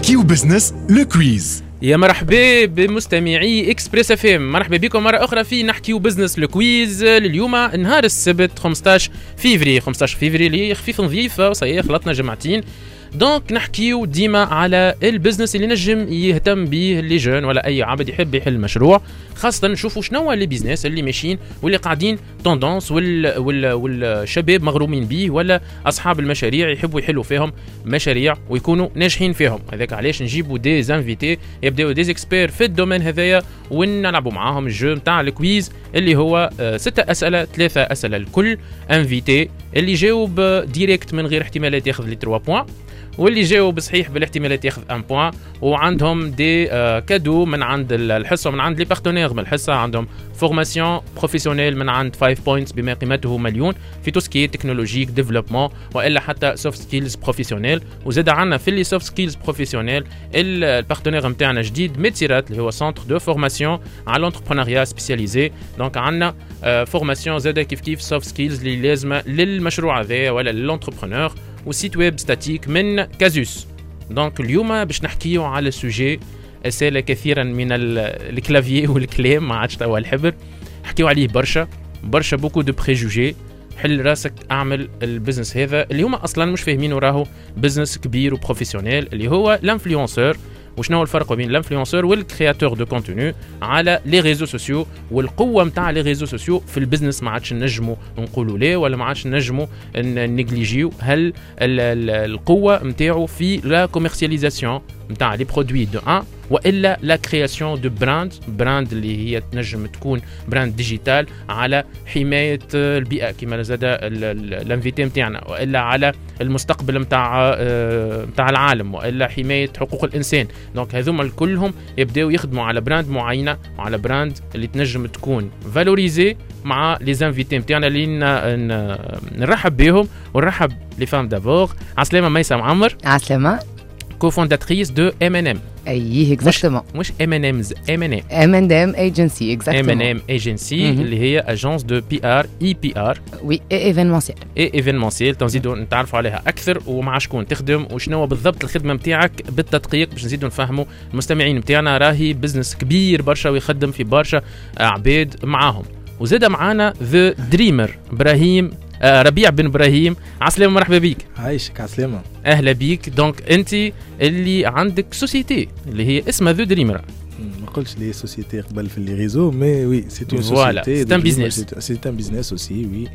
نحكيو بزنس لو كويز. يا مرحبا بمستمعي اكسبريس اف ام، مرحبا بكم مره اخرى في نحكيو بزنس لو كويز. اليوم نهار السبت 15 فيفري اللي خفيف نظيف وصحيح خلطنا جمعتين. دونك نحكيو ديما على البزنس اللي نجم يهتم به اللي جون ولا اي عبد يحب يحل مشروع، خاصه نشوفوا شنو هو لي بيزنس اللي ماشيين واللي قاعدين توندونس والشباب مغرومين به ولا اصحاب المشاريع يحبوا يحلوا فيهم مشاريع ويكونوا ناجحين فيهم. هذاك علاش نجيبوا دي زانفيتي يبداو دي اكسبير في الدومين هذايا ونلعبوا معاهم الجو نتاع الكويز اللي هو 6 اسئله، 3 اسئله الكل. انفيتي اللي جاوب ديريكت من غير احتمالات ياخذ لي 3 بوان، واللي جاوب صحيح بالاحتمالات ياخذ 1 بوان. وعندهم دي كادو من عند الحصه من عند لي بارتنير من الحصه. عندهم فورماسيون بروفيسيونيل من عند 5 بوينتس بما قيمته مليون في توسكي تكنولوجيك ديفلوبمون والا حتى سوفت سكيلز بروفيسيونيل. وزاد عندنا في لي سوفت سكيلز بروفيسيونيل البارتنير نتاعنا جديد ميتسيرات اللي هو سنتر دو فورماسيون على لونتربرونيا سبيسياليزي. دونك عندنا فورماسيون زاد كيف سوفت سكيلز اللي لازمه للمشروع هذا ولا للونتربرونور، وسيت ويب ستاتيك من كازوس. دونك اليوم باش نحكيو على سوجي اسال كثيرا من الكلافيي والكلام ما عادش توا الحبر، نحكيو عليه برشا بوكو دو بريجوجي. حل راسك اعمل البزنس هذا اللي هما اصلا مش فاهمينه راهو بزنس كبير وبروفيسيونيل اللي هو الانفلونسور. وشنو هو الفرق بين الانفلونسور والكرياتور دو كونتوني على لي ريزو سوسيو والقوه نتاع لي ريزو سوسيو في البزنس؟ ما عادش نجموا نقولوا ليه ولا ما عادش نجموا نيجليجيو. هل القوه نتاعو في لا كوميرسياليزاسيون نتاع لي برودوي دو ان والا لا كرياسيون دو براند اللي هي تنجم تكون براند ديجيتال على حمايه البيئه كما زاد الانفيتي نتاعنا، والا على المستقبل نتاع العالم، والا حمايه حقوق الانسان. دونك هذوما كلهم يبداو يخدموا على براند معينه وعلى براند اللي تنجم تكون فالوريزي مع لي زانفيتي نتاعنا اللي نرحب بهم. ونرحب لي فام دافور. عسلامه ميسة معمر. عسلامه. cofondatrice de M&M. ايه اكزاكتومون. مش M&M's M&M ايجنسي اكزاكتومون. M&M ايجنسي اللي هي اجونس دو بي ار اي بي ار وي ايفينمونسيال. ايفينمونسيال تنزيدوا نتعرفوا عليها اكثر ومع شكون تخدم وشنو بالضبط الخدمه نتاعك بالتدقيق باش نزيدوا نفهموا المستمعين نتاعنا. راهي بزنس كبير برشا ويخدم في برشا عباد معاهم. وزاد معانا ذا دريمر ابراهيم ربيع بن ابراهيم. عسلامه مرحبا بيك. عايشك عسلامه. اهلا بيك. دونك انت اللي عندك سوسيتي اللي هي اسمها ذا دريمر. ما قلتش لي سوسيتي قبل في لي ريزو مي وي سي اون سوسيتي سي ان بيزنس. سي ان بيزنس اوسي وي.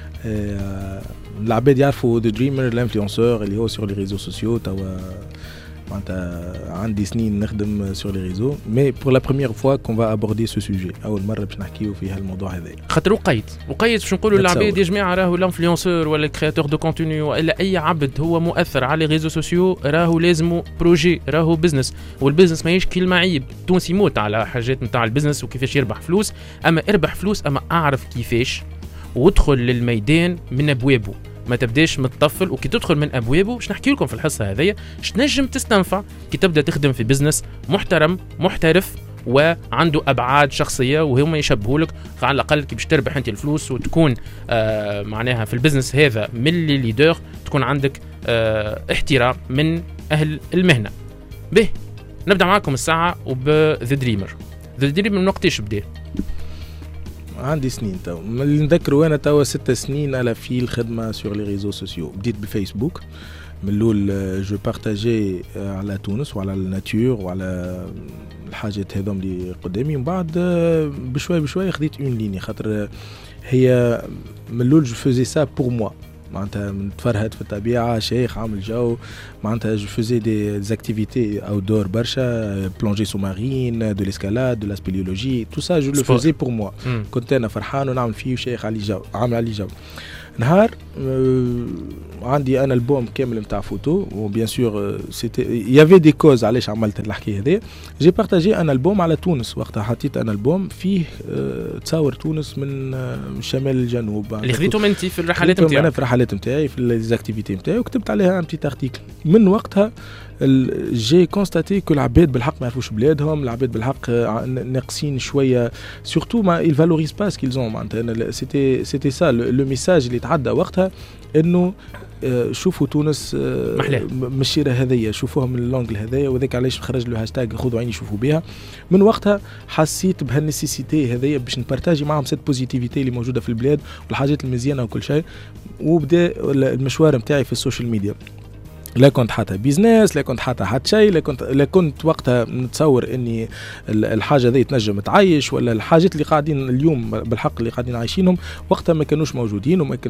العباد يعرفوا ذا دريمر الانفلونسور اللي هو سور لي ريزو سوسيو. توا معناتها عندي سنين نخدم سور لي ريزو مي بور لا بروميير فوا كون فا ابوردي سو سوجي. اول مره باش نحكيو في هالموضوع هذا خاطر وقيت باش نقولوا للعباد يا جماعه راهو الانفلونسور ولا الكرياتور دو كونتوني ولا اي عبد هو مؤثر على لي ريزو سوسيو راهو لازمه بروجي، راهو بزنس. والبزنس ماهيش كلمه عيب. تونسي يموت على حاجات نتاع البزنس وكيفاش يربح فلوس، اما اربح فلوس اما اعرف كيفاش وادخل للميدان من ابوابه. ما تبداش متطفل وكي تدخل من ابوابه. باش نحكي لكم في الحصه هذيا اش تنجم تستنفع كي تبدا تخدم في بزنس محترم محترف وعنده ابعاد شخصيه وهم يشبهوا لك على الاقل كي باش تربح انت الفلوس وتكون معناها في البزنس هذا من لي ليدر تكون عندك احترام من اهل المهنه. به نبدا معكم الساعه وبذا دريمر. ذا دريمر من وقتاش بدا؟ عندي سنين تو اللي نذكروا انا توا 6 سنين على في الخدمه سور لي ريزو سوسيو. بديت بفيسبوك من الاول جو بارتاجي على تونس وعلى الناتور وعلى الحاجات هذوم اللي قدامي. ومن بعد بشوي خديت اون ليني خاطر هي من الاول جو فوزي سا بور موا. معناتها نتفرهد في الطبيعه شيخ عامل جو. معناتها جو فوزي دي زاكتيفيتي او دور برشا بلونجي سو مارين دو ليسكالاد دو لا سبيليولوجي تو سا جو لو فوزي بور موا. كنت انا فرحان ونعمل فيه شيخ علي جو عامل علي جو. نهار عندي انا البوم كامل نتاع فوتو وبيان سور سيتي يافي دي كوز علاش عملت الحكايه هذه. جي بارتاجي انا البوم على تونس. وقتها حطيت انا البوم فيه تصور تونس من شمال الجنوب اللي خذيتهم انت في الرحلات نتاعك. انا في الرحلات نتاعي في ليزاكتيفيتي نتاعي وكتبت عليها ان بتي ارتيكل. من وقتها جي كونستاتي كو العباد بالحق ما يعرفوش بلادهم، العباد بالحق ناقصين شويه سورتو ما ils valorisent pas ce qu'ils ont معناتها. c'était ça le message اللي تعدى وقتها انه شوفوا تونس مشيره هذيا، شوفوها من اللونجل هذايا، وذاك علاش خرج له هاشتاج خذوا عيني شوفوا بها. من وقتها حسيت بهالنسيسيتي هذيا باش نبارتاجي معهم سيت بوزيتيفيتي اللي موجوده في البلاد والحاجات المزيانه وكل شيء. وبدا المشوار نتاعي في السوشيال ميديا. لا كنت حتى بيزنس، لا كنت حتى شيء، لا كنت وقتها نتصور اني الحاجه ذي تنجم تعيش، ولا الحاجات اللي قاعدين اليوم بالحق اللي قاعدين عايشينهم وقتها ما كانوش موجودين، وما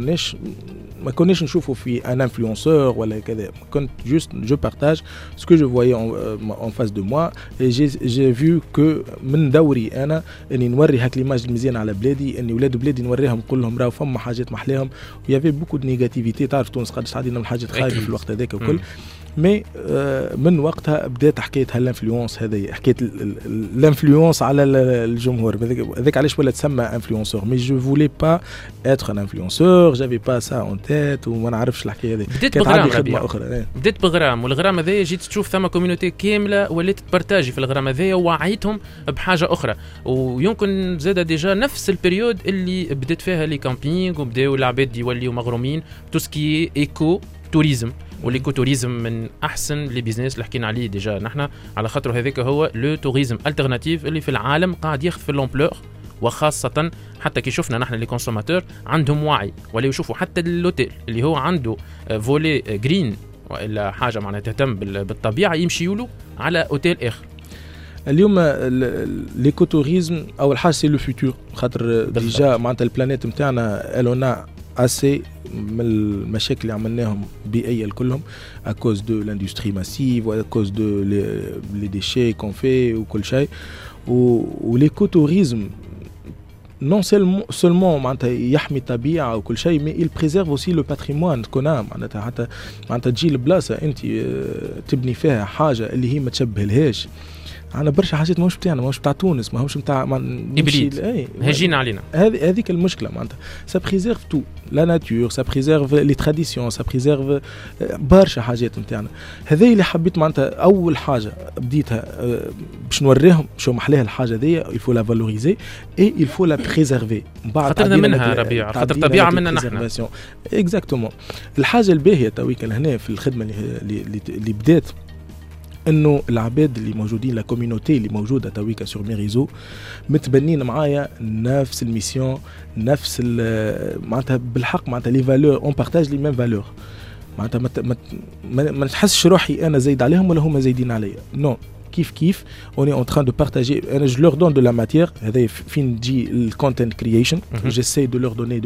كناش نشوفوا في ان انفلونسور ولا كذا. كنت جوست جو بارتاج سو كو جو فوايي اون فاس دو موا، جي فيو كو من دوري انا اني نوري هاك ليماج المزيانه على بلادي، اني ولاد بلادي نوريهم نقول لهم راهو فما حاجات محلاهم. ويافي بوكو دو نيجاتيفيتي، تعرف تونس قداش عندنا من حاجات خايبه في الوقت هذاك وكل. مي من وقتها بدات حكايه هالانفلونس هذه، حكايه الانفلونس على الجمهور. هذاك علاش ولا تسمى انفلونسور، مي جو فولي با اتر ان انفلونسور، جافي با سا اون تيت، وما نعرفش الحكايه هذه. بديت بغرام خدمه اخرى، بديت بغرام، والغرام هذايا جيت تشوف ثما كوميونيتي كامله ولات تبارتاجي في الغرام هذايا، ووعيتهم بحاجه اخرى. ويمكن زاد ديجا نفس البريود اللي بدات فيها لي كامبينغ، وبداو العباد يوليو مغرومين توسكي ايكو توريزم. والايكو توريزم من احسن لي بيزنس اللي حكينا عليه ديجا نحن، على خاطر هذاك هو لو توريزم التيرناتيف اللي في العالم قاعد ياخذ في لومبلور، وخاصه حتى كي شفنا نحن لي كونسوماتور عندهم وعي، ولا يشوفوا حتى الاوتيل اللي هو عنده فولي جرين والا حاجه معناتها تهتم بالطبيعه يمشيوا له على اوتيل اخر. اليوم ليكو توريزم اول حاجه سي لو فيتور، خاطر ديجا معناتها البلانيت نتاعنا الونا اسي من المشاكل اللي عملناهم بيئية كلهم à cause de l'industrie massive ou à cause de les déchets qu'on fait ou كل شيء. l'écotourisme non seulement معناتها يحمي الطبيعة وكل شيء، mais il préserve aussi le patrimoine كنا معناتها حتى معناتها تجي البلاصة انت تبني فيها حاجة اللي هي ما تشبه لهاش. أنا برشا حاجات ماهوش بتاعنا، ماهوش بتاع تونس، ماهوش بتاع إبليد هاجين علينا. هذيك المشكلة معناتها ça préserve tout la nature، ça préserve les traditions، ça préserve برشا حاجات بتاعنا. هذه اللي حبيت معناتها أول حاجة بديتها باش نوريهم شو محلاها الحاجة ذي، il faut la valoriser et il faut la préserver. خاطرنا منها ربيع، خاطر الطبيعة مننا نحن. exactement. الحاجة الباهية تويك هنا في الخدمة اللي بدات انه العباد اللي موجودين، لا كوميونيتي اللي موجوده تويكا سور مي ريزو متبنين معايا نفس الميسيون، نفس معناتها بالحق معناتها لي فالور اون بارتاج لي ميم فالور. معناتها ما نحسش روحي انا زايد عليهم ولا هما زايدين عليا، نو كيف on est en train de partager. je leur donne de la matière. هذا فين تجي الcontent creation. j'essaie de leur donner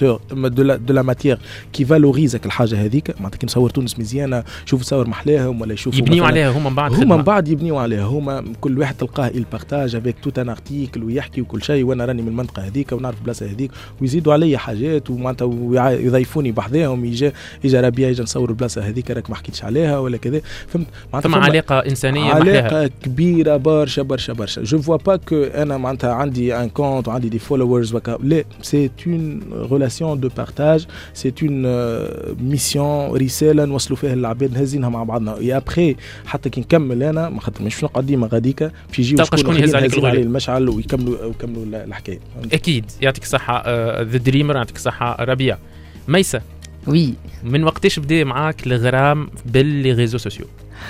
de la matière qui valorise الحاجه هذيك. معناتها كي نصور تونس مزيانه، شوفوا صور محلاهم، ولا يشوفوا يبنيوا عليها هما من بعد يبنيوا عليها هما. كل واحد تلقاه البارتاج avec tout un article ويحكي وكل شيء، وانا راني من المنطقه هذيك ونعرف البلاصه هذيك، ويزيدوا علي حاجات ومعناتها ويضيفوني بحذاهم. يجي ربيع يجي نصور البلاصه هذيك راك ما حكيتش عليها ولا كذا. فهمت معناتها علاقه انسانيه محلاها كبيرة برشا. je vois pas que أنا معناتها عندي un compte وعندي des followers وكا. لا، c'est une relation de partage، c'est une mission رسالة نوصلوا فيها العباد نهزينها مع بعضنا. et après حتى كي نكمل أنا ما خاطر مش نقديمة غاديكا باش يجيو شكون يهز على المشعل ويكملوا الحكاية. أكيد. يعطيك الصحة ذا دريمر، يعطيك الصحة ربيع. ميسة، وي من وقتاش بدأ معاك الغرام باللي ريزو سوسيو؟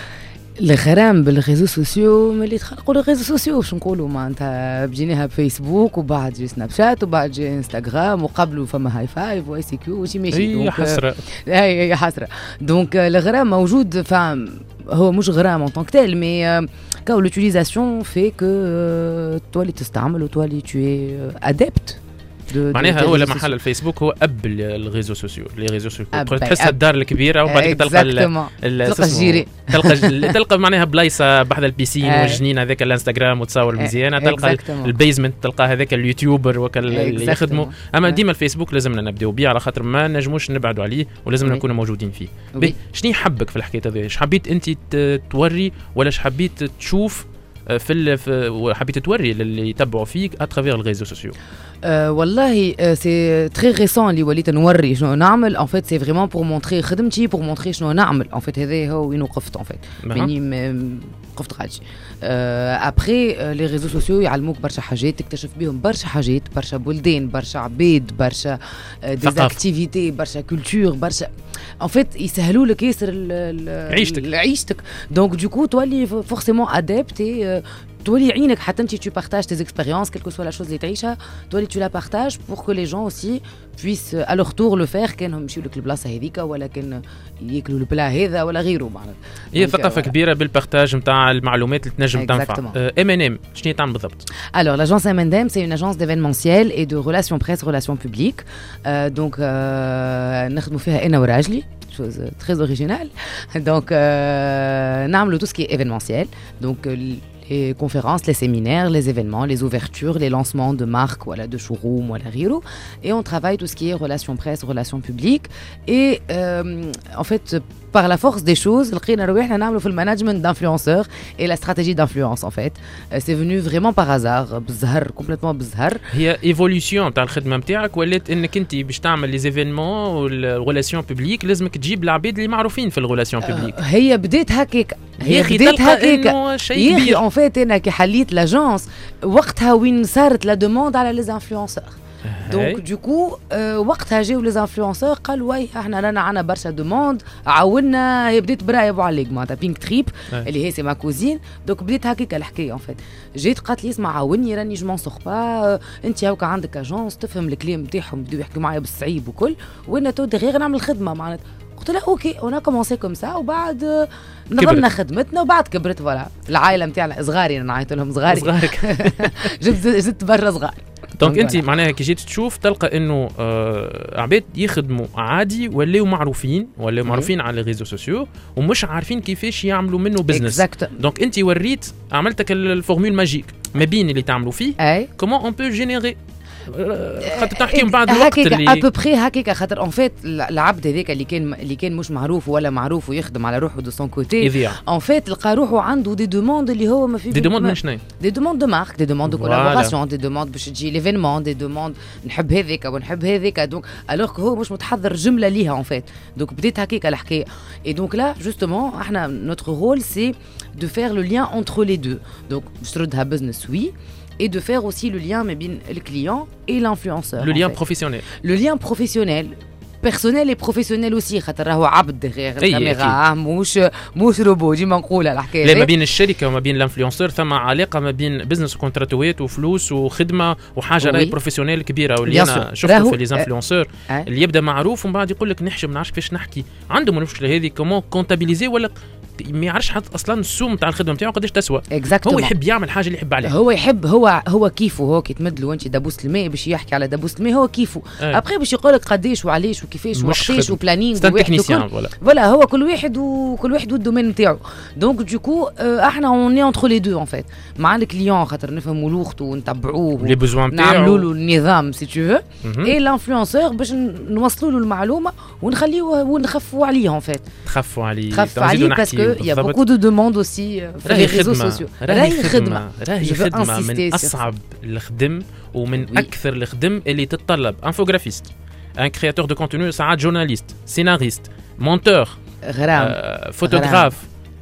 الغرام بالريزو سوسيو ملي تخلقوا الريزو سوسيو باش نقولوا معناتها بديناها بفيسبوك، وبعد جي سناب شات، وبعد جي انستغرام، وقبله فما هاي فايف واي سي كيو وشي ماشي. هي حسره، هي حسره. دونك الغرام موجود، فهم هو مش غرام ان طونك تيل، مي كاو لوتيليزاسيون في كو تو اللي تستعمل وتو اللي تو ادابت. معناها هو لما حل الفيسبوك هو اب الريزو سوسيو، لي ريزو سوسيو تحس الدار الكبيره، وبعد كده تلقى الجيري، تلقى معناها بلايصه بحذا البيسين والجنين هذاك الانستغرام وتصور مزيانه، تلقى البيزمنت، تلقى هذاك اليوتيوبر وكل اللي يخدموا. اما ديما الفيسبوك لازمنا نبداو بيه على خاطر ما نجموش نبعدوا عليه، ولازمنا نكونوا موجودين فيه. شنو حبك في الحكايه هذه؟ ايش حبيت انت توري، ولا ايش حبيت تشوف حبيت توري للي يتبعوا فيك اترافير الريزو سوسيو؟ والله سي تري ريسون اللي وليت نوري شنو نعمل ان فيت سي فريمون بور مونطري خدمتي بور مونطري شنو نعمل ان فيت هذا هو وين وقفت ان فيت يعني وقفت غادي ابري لي ريزو سوسيو يعلموك برشا حاجات تكتشف بهم برشا حاجات برشا بلدان برشا عباد برشا ديزاكتيفيتي برشا كولتور برشا ان فيت يسهلوا لك ياسر عيشتك دونك دوكو تولي فورسيمون ادابتي تولي عينك حتى انت tu partages tes expériences quelle que soit la chose اللي تعيشها تولي tu la partages pour que les gens aussi puissent à leur tour le faire كانهم يمشيو لك البلاصه هذيك ولا كان ياكلوا البلا هذا ولا غيره معناتها هي ثقافه كبيره بالبارتاج نتاع المعلومات اللي تنجم تنفع. M&M شنو تعمل بالضبط؟ Alors l'agence M&M c'est une agence d'événementiel et de relations presse relations publiques donc نخدموا فيها انا وراجلي chose très originale donc نعملوا tout ce qui est événementiel donc les conférences, les séminaires, les événements, les ouvertures, les lancements de marques, voilà, de showroom, voilà, riro. Et on travaille tout ce qui est relations presse, relations publiques. Et en fait, par la force des choses, on a fait le management d'influenceurs et la stratégie d'influence, en fait. C'est venu vraiment par hasard, bizarre, complètement bizarre. هي ايفولوشن تاع الخدمه نتاعك ولات انك انت باش تعمل لي زيفينمون والريلاسيون بوبليك لازمك تجيب العباد اللي معروفين في الريلاسيون بوبليك. هي بديت هكاك هي بديت هكاك شيء كبير. ان فيت انا كي حليت لاجونس وقتها وين صارت لا دوموند على لي انفلونسور دونك دوكو وقتها جاو لي انفلونسور قالوا واي احنا رانا عنا برشا دوموند عاونا. هي بديت براي ابو عليك معناتها بينك تريب اللي هي سي ما كوزين دونك بديت هكاك الحكايه ان فيت جيت قالت لي اسمع عاوني راني جو مون سور با انت هاكا عندك اجونس تفهم الكلام نتاعهم بديو يحكوا معايا بالصعيب وكل وانا تو دغيا نعمل الخدمه معناتها قلت لها اوكي انا كومونسي كوم سا وبعد نظمنا خدمتنا وبعد كبرت فوالا العائله نتاعنا صغاري انا نعيط لهم صغارك جبت برا صغار دونك انت معناها كي جيت تشوف تلقى انه عباد يخدموا عادي ولاو معروفين على الريزو سوسيو ومش عارفين كيفاش يعملوا منه بزنس. دونك انت وريت عملتك الفورمول ماجيك ما بين اللي تعملوا فيه كومون اون بو جينيري خاطر تحكي من بعد الوقت اللي ابوبري هكاك خاطر اون فيت العبد هذاك اللي كان مش معروف ولا معروف ويخدم على روحه دو سون كوتي اون فيت لقى روحه عنده دي دوموند اللي هو ما في دي دوموند من شنو دي دوموند دو مارك دي دوموند دو كولابوراسيون دي دوموند باش تجي ليفينمون دي دوموند نحب هذيك ونحب هذيك دونك الوغ هو مش متحضر جمله ليها اون فيت دونك بديت هكاك الحكايه اي دونك لا جوستومون احنا نوتر رول سي دو فير لو لين انتر لي دو دونك باش تردها بزنس وي et de faire aussi le lien entre le client et l'influenceur. Le lien professionnel. Le lien professionnel. personnel et professionnel aussi خاطر راهو عبد غير الكاميرا مش روبو ديما نقولها الحكايه لا ما بين الشركه وما بين الانفلونسور ثم علاقه ما بين بزنس وكونتراتوات وفلوس وخدمه وحاجه راهي بروفيسيونيل كبيره واللي انا شفته في لي انفلونسور اللي يبدا معروف ومن بعد يقول لك نحشم ما نعرفش كيفاش نحكي عندهم المشكله هذه كومون كونتابيليزي ولا ما يعرفش حتى اصلا السوم تاع الخدمه نتاعو قداش تسوى. هو يحب يعمل حاجه اللي يحب عليها. هو يحب هو كيفه هو كي تمد له انت دبوس الماء باش يحكي على دبوس الماء هو كيفه. ابري باش يقول لك قداش وعلاش وكيفاش وقتاش وبلانينغ فوالا هو كل واحد والدومين نتاعو. دونك دوكو احنا اون اي انتر لي دو ان فيت مع الكليون خاطر نفهموا لوغته ونتبعوه لي بوزوان نتاعو نعملوا له النظام سي تو اي لانفلونسور باش نوصلوا له المعلومه ونخليوه ونخفوا عليه ان فيت. تخفوا عليه باسكو يا بوكو دو دوموند اوسي في لي ريزو سوسيو. راهي خدمه من اصعب الخدم ومن اكثر الخدم اللي تتطلب انفوغرافيست ان كرياتور دو كونتوني ساعات جورناليست سيناريست مونتور فوتوغراف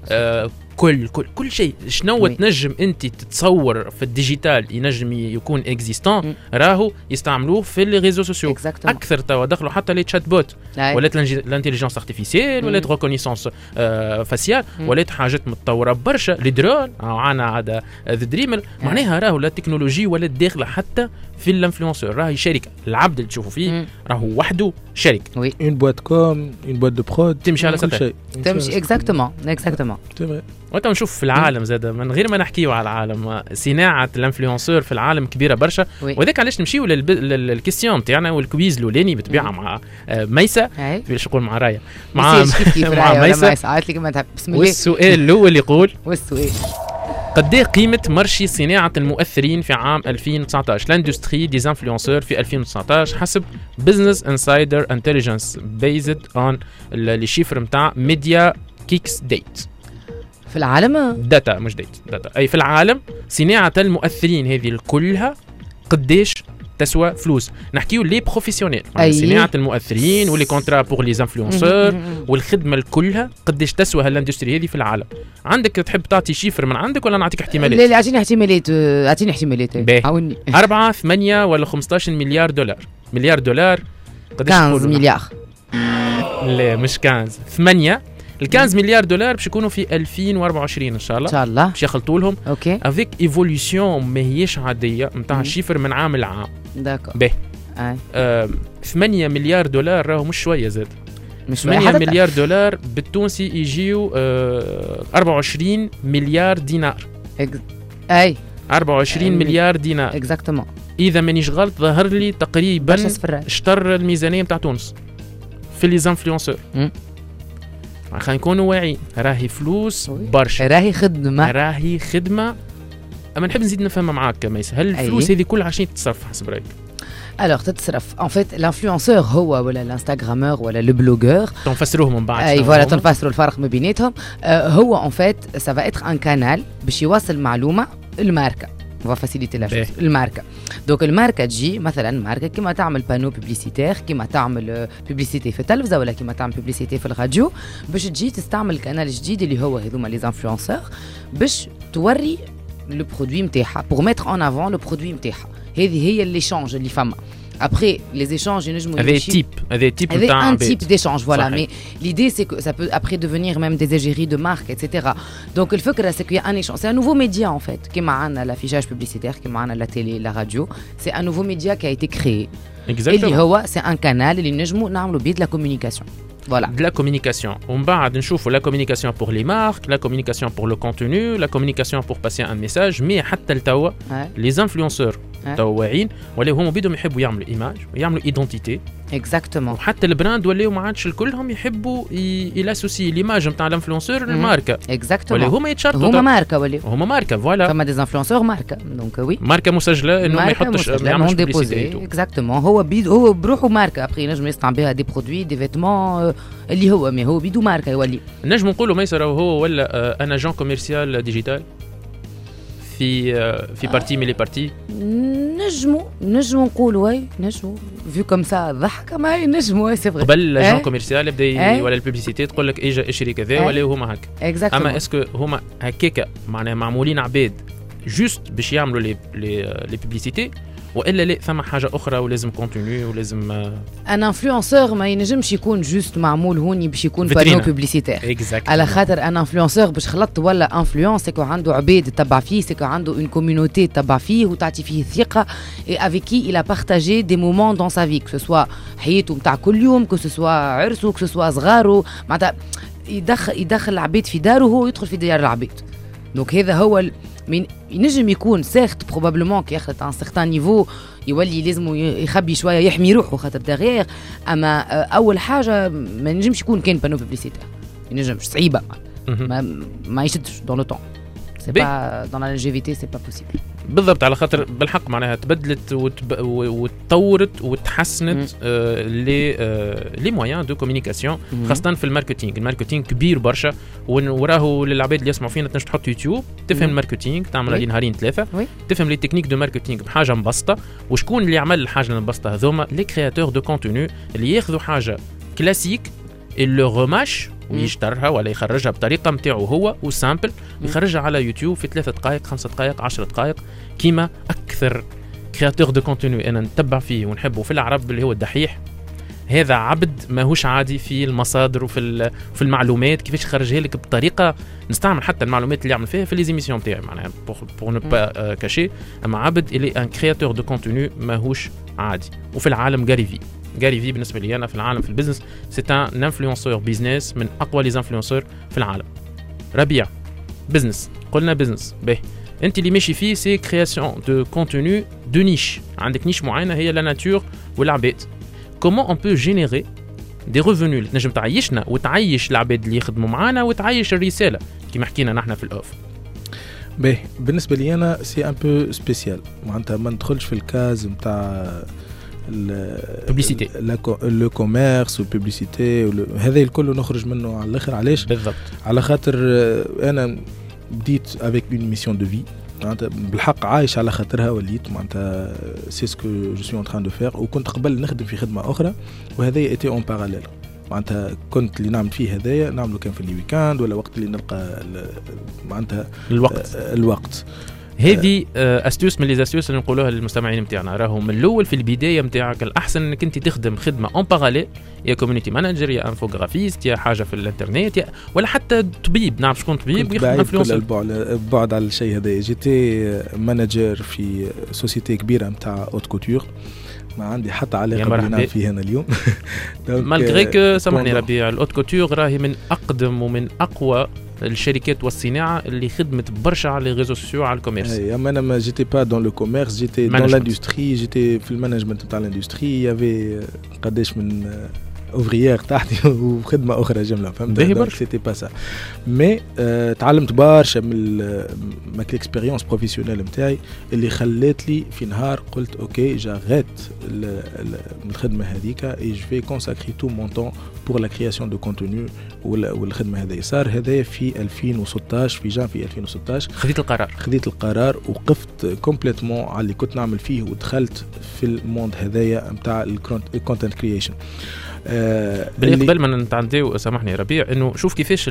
كل شيء شنو تنجم انت تتصور في الديجيتال ينجم يكون اكزيستون راهو يستعملوه في لي ريزو سوسيو اكثر توا دخلوا حتى لي تشات بوت ولات الانتيليجنس ارتيفيسيال ولات ريكونيسونس فاسيال ولات حاجات متطوره برشا لي درون معنا عاد ذا دريمر معناها راهو لا تكنولوجي ولات داخله حتى في الانفلونسور راهي شركه العبد اللي تشوفوا فيه راهو وحده شركه اون بوات كوم اون بوات دو برود تمشي على سطح تمشي اكزاكتومون وقت نشوف في العالم زاد من غير ما نحكيو على العالم صناعه الانفلونسور في العالم كبيره برشا وذاك علاش نمشيو للكيستيون تاعنا والكويز الاولاني بطبيعه مع ميسة باش نقول مع رايا مع ميسة عاد لك ما بسم الله. والسؤال الاول يقول والسؤال قد ايه قيمه مرشي صناعه المؤثرين في عام 2019 لاندستري دي انفلونسور في 2019 حسب بزنس انسايدر انتليجنس بيزد اون لي شيفر نتاع ميديا كيكس ديت في العالم داتا مش داتا اي في العالم صناعه المؤثرين هذه كلها قديش تسوى فلوس. نحكيو لي بروفيسيونيل صناعه المؤثرين ولي كونترا بور لي انفلونسور والخدمه الكلها قديش تسوى هالاندستري هذه في العالم. عندك تحب تعطي شيفر من عندك ولا نعطيك احتمالات؟ لا اعطيني احتمالات عاوني. 4 8 ولا 15 مليار دولار قديش 15 مليار؟ لا مش 15 8 ال15 مليار دولار باش يكونوا في 2024 ان شاء الله باش يخلطوا لهم اوكي افيك ايفوليوشن ماهيش عاديه نتاع الشيفر من عام لعام. داكور باهي 8 مليار دولار راهو مش شويه زاد. مش 8 مليار دولار بالتونسي يجيو 24 مليار دينار. اي 24 مليار دينار اكزاكتومون. اذا مانيش غلط ظهر لي تقريبا اشتر الميزانيه نتاع تونس في لي انفلونسور. خلينا نكونوا واعيين راهي فلوس برشا راهي خدمه. اما نحب نزيد نفهم معاك ميس هل الفلوس هذه كلها عشان تتصرف حسب رايك؟ Alors تتصرف en fait l'influenceur هو ولا الانستغرامور ولا لو بلوغور تنفسروهم من بعد اي فوالا تنفسروا الفرق ما بيناتهم. هو en fait ça va être un canal باش يوصل معلومه الماركه va faciliter la chose الماركه. دونك الماركه تجي مثلا ماركه كيما تعمل بانو بوبليسيتير كيما تعمل بوبليسيتي في التلفزه ولا كيما تعمل بوبليسيتي في الراديو باش تجي تستعمل كانال جديد اللي هو هذوما لي انفلونسور باش توري لو برودوي نتاعها pour mettre en avant le produit نتاعها. هذه هي اللي شانج اللي فما. Après, les échanges, des types un type d'échange, voilà. Mais l'idée, c'est que ça peut après devenir même des égéries de marque, etc. Donc, le fait c'est qu'il y a un échange. C'est un nouveau média, en fait, qui m'a l'affichage publicitaire, qui m'a la télé, la radio. C'est un nouveau média qui a été créé. Exactement. Et c'est un canal, et nous avons de la communication. Voilà. De la communication. On va نشوف la communication pour les marques, la communication pour le contenu, la communication pour passer un message, mais حتى التوا les influenceurs تواعين ولا هم بدهم يحبوا يعملوا ايماج ويعملوا ايدنتيتي. اكزاكتومون. وحتى البراند ولاو ما عادش الكلهم يحبوا يلاسوسي ليماج نتاع الانفلونسور الماركه. اكزاكتومون. ولا هما يتشارطوا هما ماركه ولا هما ماركه فوالا. فما دي انفلونسور ماركه دونك وي ماركه مسجله انه ما يحطش ما يعملش بوبليسيتي. اكزاكتومون. هو بروحه ماركه ابري نجم يصنع بها دي برودوي دي فيتمون اللي هو ما هو بيدو ماركه يولي. نجم نقولوا ميسر هو ولا انا جون كوميرسيال ديجيتال في بارتي مي لي بارتي. نجمو نقولوا وي نجمو فيو كوم سا ضحكه ما نجمو سي فري. قبل جون كوميرسيال بدا ولا البوبليسيتي تقول لك اجا اشري كذا ولا هما هكا. اما اسكو هما هكاكا معناها معمولين عباد جوست باش يعملوا لي بوبليسيتي والا لا ثم حاجه اخرى ولازم كونتينيو ولازم ان انفلونسور ما ينجمش يكون جوست معمول هوني باش يكون بانو بوبليسيتير على خاطر ان انفلونسور باش خلط ولا انفلونس سيكو عنده عباد تتبع فيه سيكو عنده اون كوميونيتي تتبع فيه وتعطي فيه ثقه اي افيك كي il a partagé des moments dans sa vie que ce soit حياته نتاع كل يوم que ce soit عرسه que ce soit صغاره معناتها يدخل العباد في داره وهو يدخل في ديار العباد. دونك هذا هو من ينجم يكون سيرت بروبابلمون كي ياخذ ان سيغتان نيفو يولي لازم يخبي شويه يحمي روحه خاطر دغير. اما اول حاجه ما نجمش يكون كان بانو بوبليسيتير ينجمش صعيبه ما يشدش دون لو طون سي با دون لا لونجيفيتي سي با بوسيبل. بالضبط على خاطر بالحق معناها تبدلت وتطورت وتحسنت لي مويان دو كومونيكاسيون خاصه في الماركتينغ كبير برشا. وراه للعباد اللي يسمعوا فينا تنجم تحط يوتيوب تفهم الماركتينغ تعمل عليه نهارين ثلاثه تفهم لي تكنيك دو ماركتينغ بحاجه مبسطه. وشكون اللي عمل الحاجه المبسطه هذوما لي كرياتور دو كونتوني اللي ياخذوا حاجه كلاسيك اللي غماش ويشترها ولا يخرجها بطريقه نتاعو هو وسامبل يخرجها على يوتيوب في 3 دقائق 5 دقائق 10 دقائق كيما اكثر كرياتور دو كونتوني انا نتبع فيه ونحبه في العرب اللي هو الدحيح. هذا عبد ماهوش عادي في المصادر وفي المعلومات كيفاش يخرجها لك بطريقه نستعمل حتى المعلومات اللي يعمل فيها في لي زيميسيون نتاعي معناها بور نو با كاشي. اما عبد اللي ان كرياتور دو كونتوني ماهوش عادي. وفي العالم غاري في بالنسبه لي انا في العالم في البيزنس سي ان انفلونسور بيزنس من اقوى لي انفلونسور في العالم. ربيع بيزنس قلنا بيزنس به انت اللي ماشي فيه سي كرياسيون دو كونتوني دو نيش. عندك نيش معينه هي لا ناتور والعباد. كومون اون بو جينيري دي ريفونو اللي تنجم تعيشنا وتعيش العباد اللي يخدموا معانا وتعيش الرساله كيما حكينا نحن في الاوف. باهي بالنسبه لي انا سي ان بو سبيسيال معناتها ما ندخلش في الكاز نتاع بوبليسيتي لو كوميرس والبوبليسيتي هذا الكل نخرج منه على الاخر. علاش؟ بالضبط على خاطر انا بديت افيك اون ميسيون دو في معناتها بالحق عايش على خاطرها وليت معناتها سي سكو جو سوي اون تران دو فير. وكنت قبل نخدم في خدمه اخرى وهذا ايتي اون باراليل معناتها كنت اللي نعمل فيه هذايا نعمله كان في الويكاند ولا وقت اللي نلقى معناتها الوقت. هذه استوس من لي زاستوس اللي نقولوها للمستمعين نتاعنا. راهو من الاول في البدايه نتاعك الاحسن انك انت تخدم خدمه اون باراليل، يا كوميونيتي مانجر يا انفوغرافيست يا حاجه في الانترنت ولا حتى طبيب. نعرف شكون طبيب ويخدم انفلونسر. بعد على الشيء هذا. جيتي مانجر في سوسيتي كبيره نتاع اوت كوتور ما عندي حتى علاقه بالنعم فيه هنا اليوم. مالغري سامحني ربيع الاوت كوتور راهي من اقدم ومن اقوى الشركات والصناعه اللي خدمت برشا على لي ريزو سوسيو على الكوميرس. اما انا ما جيتي با دون لو كوميرس، جيتي دون لاندستري، جيتي في المانجمنت تاع الاندستري. يافي قداش من اوفريير تحتي وخدمه اخرى جمله فهمت. سيتي با سا مي تعلمت برشا من ماك الاكسبيريونس بروفيسيونيل نتاعي اللي خلات لي في نهار قلت اوكي جاغيت الخدمه هذيك اي جو في كونساكري تو مون طون بور لا كرياسيون دو كونتوني. والخدمه هذه صار هذايا في 2016 في جانفي 2016 خذيت القرار وقفت كومبليتمون على اللي كنت نعمل فيه ودخلت في الموند هذايا نتاع الكونتنت كرييشن. قبل ما نتعداو سامحني ربيع انه شوف كيفاش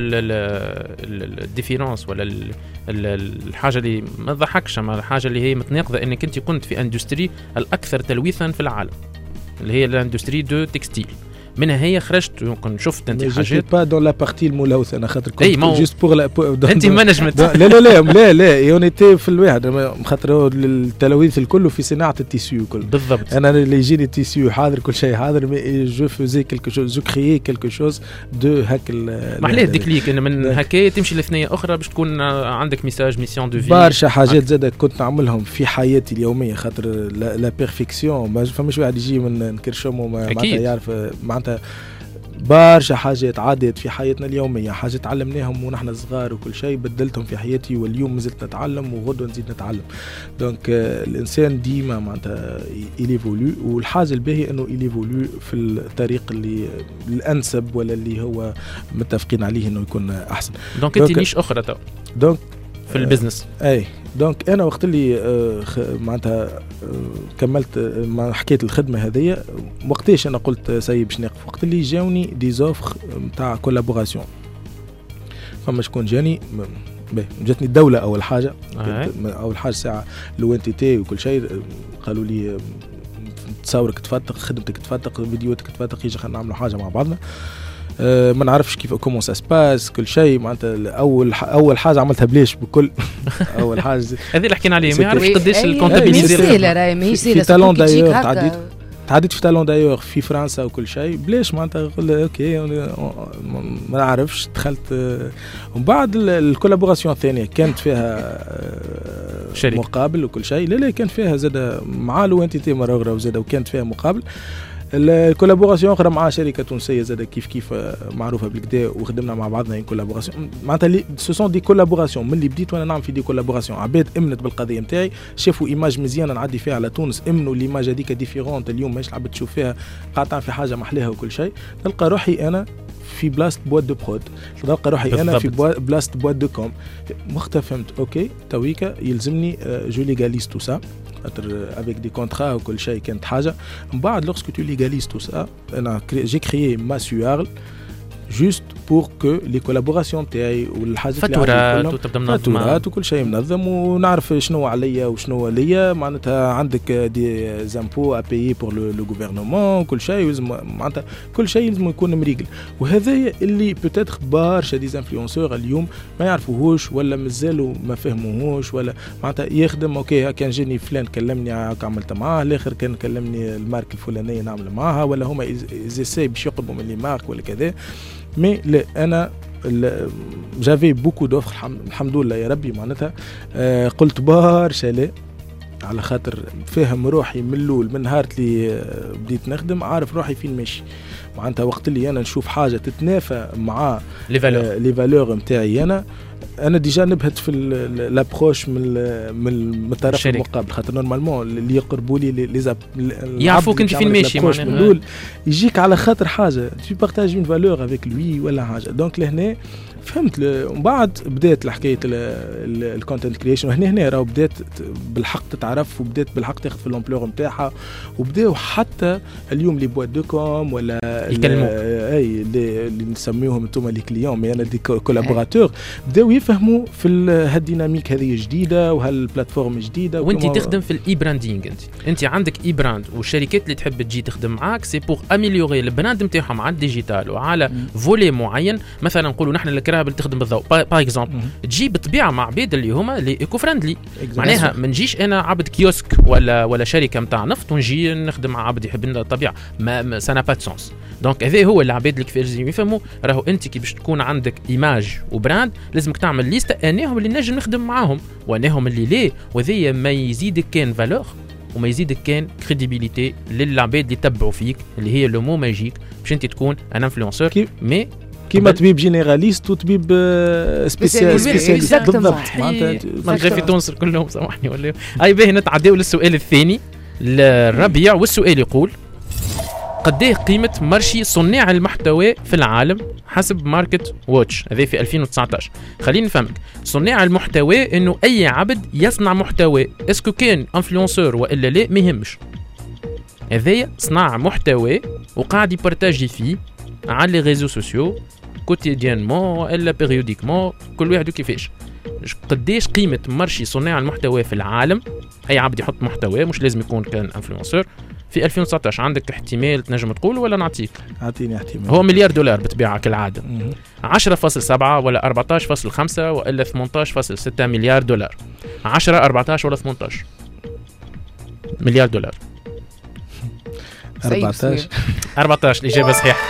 الديفيرونس ولا الحاجه اللي ما تضحكش اما الحاجه اللي هي متناقضه انك انت كنت في اندستري الاكثر تلويثا في العالم اللي هي الاندستري دو تكستيل. منها هي خرجت يمكن شفت انت حاجات با دون لا بارتي الملوثه. انا خاطر كنت جوست بور انت مانجمنت لا يونيتي في الواحد خاطر التلويث الكل في صناعه التيسيو كل بالضبط. انا اللي يجيني التيسيو حاضر كل شيء حاضر مي جو فوزي كلكو شوز جو كريي كلكو شوز دو هاك محلاه ديكليك ان من هكايا تمشي لثنيه اخرى باش تكون عندك ميسيون دو في. برشا حاجات زاد كنت نعملهم في حياتي اليوميه خاطر لا بيرفكسيون ما فماش واحد يجي من كرشوم وما معناتها يعرف معناتها برشا حاجات عادت في حياتنا اليومية، حاجات تعلمناهم ونحن صغار وكل شيء بدلتهم في حياتي واليوم مازلت نتعلم وغدوة نزيد نتعلم. دونك الإنسان ديما معناتها إليفولو والحاجة الباهية إنه إليفولو في الطريق اللي الأنسب ولا اللي هو متفقين عليه إنه يكون أحسن. دونك أنت نيش أخرى تو دونك في البزنس. أي دونك أنا وقت اللي معناتها كملت حكاية الخدمة هذه وقتاش أنا قلت سيب باش نقف وقت اللي جاوني دي زوفر متاع كولابوراسيون. فما شكون جاني جاتني الدولة أول حاجة أول حاجة ساعة لو انتيتي وكل شيء قالوا لي تصورك تفتق خدمتك تفتق فيديوتك تفتق يجي خلينا نعملوا حاجة مع بعضنا. ما نعرفش كيف كومون سا سباس كل شيء معناتها اول حاجه عملتها بليش بكل اول حاجه هذه اللي حكينا عليه ما يعرفش قداش الكونتابيليتي في تالون دايور تعديت في تالون دايور في فرنسا وكل شيء بليش معناتها قلت اوكي ما نعرفش دخلت. ومن بعد الكولابوراسيون الثانيه كانت فيها مقابل وكل شيء لا كان فيها زاد مع لو انتيتي مره اخرى وزاد وكانت فيها مقابل. الكولابوراسيون اخرى مع شركه تونسيه زاد كيف معروفه بالكدا وخدمنا مع بعضنا ان كولابوراسيون معناتها سو سون دي كولابوراسيون من اللي بديت وانا نعمل في دي كولابوراسيون عباد امنت بالقضيه نتاعي شافوا ايماج مزيانه نعدي فيها على تونس امنوا الايماج هذيك ديفيرونت اليوم ماهيش عباد تشوف فيها قاعد في حاجه محليها وكل شيء. تلقى روحي انا في بلاصه بواد دو برود تلقى روحي انا في بلاصه بواد دو كوم وقتها فهمت اوكي تويكا يلزمني جو ليغاليز تو سا avec des contrats وكل شيء كانت حاجة. من بعد lorsque tu légalises tout ça أنا j'ai créé Massuarl juste pour que les collaborations تاعي والحاجات فاتورات وكل شيء منظم ونعرف شنو عليا وشنو ليا معناتها عندك دي زامبو ا بايي بور لو غوفرنمون وكل شيء لازم معناتها كل شيء لازم يكون مريقل. وهذا اللي بوتيتر برشا دي انفلونسور اليوم ما يعرفوهوش ولا مازالوا ما فهموهوش ولا معناتها يخدم اوكي كان جاني فلان كلمني عملت معاه الاخر كان كلمني المارك الفلانيه نعمل معاها ولا هما زيساي باش يقربوا من لي مارك ولا كذا. مي لا انا جافي بوكو دوفر الحمد لله يا ربي معناتها قلت برشا لا على خاطر فاهم روحي من الاول، من نهار اللي بديت نخدم عارف روحي فين ماشي. معناتها وقت اللي انا نشوف حاجه تتنافى مع لي فالور نتاعي انا ديجا نبهت في لابروش من الطرف المقابل، خاطر نورمالمون اللي يقربوا لي يعرفوك انت فين ماشي من الاول، يجيك على خاطر حاجه tu partages une valeur avec lui ولا حاجه. دونك لهنا فهمت. ومن بعد بدات الحكايه الكونتنت كرييشن، وهنا راهو بدات بالحق تتعرف، وبدات بالحق تاخذ في الامبلور نتاعها، وبداو حتى اليوم لي بوات دو كوم ولا اي اللي نسميوهم انتم لي كليون مي انا دي كولابوراتور، بداو يفهموا في هالديناميك هذه جديده وهالبلاتفورم جديده. وانت تخدم في الاي براندينغ، انت عندك اي براند، والشركات اللي تحب تجي تخدم معاك سي بور اميليوري البراند نتاعهم على الديجيتال وعلى فولي معين. مثلا نقولوا نحن الكراهب اللي تخدم بالضوء باغ اكزومبل، تجي بالطبيعه مع عباد اللي هما لي ايكو فريندلي، معناها ما نجيش انا عبد كيوسك ولا شركه نتاع نفط ونجي نخدم مع عبد يحب الطبيعه، ما سانا با سونس. دونك هذا هو العباد اللي كيفاش لازم يفهموا، راهو انت كي باش تكون عندك ايماج وبراند لازمك تعمل ليست انهم اللي نجم نخدم معاهم وانهم اللي ليه، وذي ما يزيدك كان فالور وما يزيدك كان كريديبيليتي للعباد اللي يتبعوا فيك، اللي هي لو مو ماجيك باش انت تكون ان انفلونسور مي كيما طبيب جينيراليست وطبيب سبيسياليست بالضبط. ما في تونس كلهم سامحني ولا اي باهي. نتعداو للسؤال الثاني للربيع، والسؤال يقول قديه قيمة مرشي صناع المحتوى في العالم حسب ماركت ووتش؟ هذا في 2019. خلينا نفهمك، صناع المحتوى انه اي عبد يصنع محتوى، اسكو كان انفلونسور والا لا ما يهمش، هذايا صناع محتوى وقاعد يبارتاجي فيه على لي ريزو سوسيو كوتيديانمون والا بيريوديكمون، كل واحد كيفاش. قديش قيمة مرشي صناع المحتوى في العالم، اي عبد يحط محتوى مش لازم يكون كان انفلونسور في 2019؟ عندك احتمال تنجم تقول ولا نعطيك؟ اعطيني احتمال. هو $1,000,000 بالطبيعه كالعاده، 10.7 ولا 14.5 ولا 18.6 مليار دولار؟ 10 14 ولا 18 مليار دولار؟ 14 الإجابة صحيحة.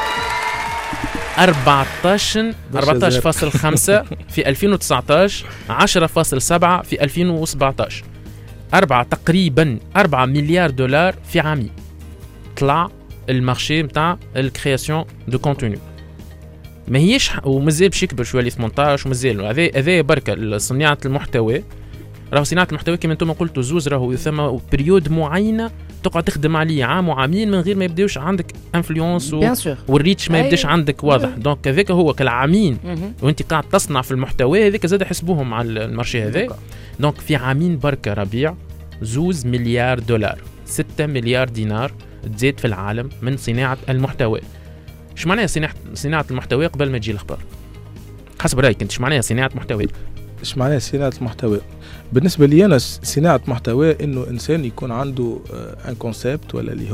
14.5 في 2019، 10.7 في 2017. تقريبا 4 مليار دولار في عامين طلع المارشي متاع الكرياسيون دو كونتوني. ما هيش ومازال باش يكبر شويه ل 18 ومازال هذا بركه صناعه المحتوى. راهو صناعه المحتوى كما انتم قلتوا زوز، راهو ثم بريود معينه تقعد تخدم عليه عام وعامين من غير ما يبداوش عندك انفلونس والريتش ما يبداش عندك واضح. دونك هذاك هو كالعامين وانت قاعد تصنع في المحتوى هذاك زاد حسبوهم على المارشي هذا. دونك في عامين بركه ربيع 2 مليار دولار، 6 مليار دينار تزيد في العالم من صناعه المحتوى. ايش معناها صناعه المحتوى قبل ما تجي الاخبار؟ حسب رايك انت ايش معناها صناعه محتوى؟ ايش معناها صناعه المحتوى؟ بالنسبه لي انا صناعه محتوى انه انسان يكون عنده ان كونسيبت ولا اللي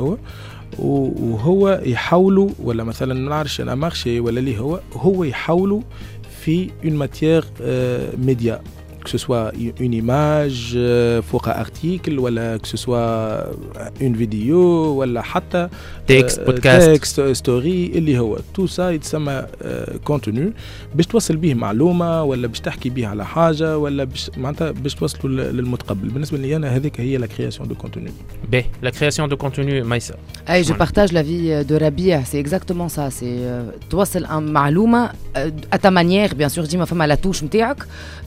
وهو يحاولوا، ولا مثلا ما نعرفش انا مارشي ولا اللي هو يحاولوا في اون ماتيير ميديا، que ce soit une image فوق article ولا que ce soit une vidéo ولا حتى تكست بودكاست تكست ستوري اللي هو tout ça يتسمى كونتوني، باش توصل به معلومه ولا باش تحكي به على حاجه ولا باش معناتها باش توصلوا للمتقبل. بالنسبه لي انا هذيك هي لا كرياسيون دو كونتوني. باهي لا كرياسيون دو كونتوني مايسا. اي جو بارتاج لا في دو ربيع، سي اكزاكتومون سا، سي توصل معلومه اتا مانيير بيان سور ديما فما لا توش نتاعك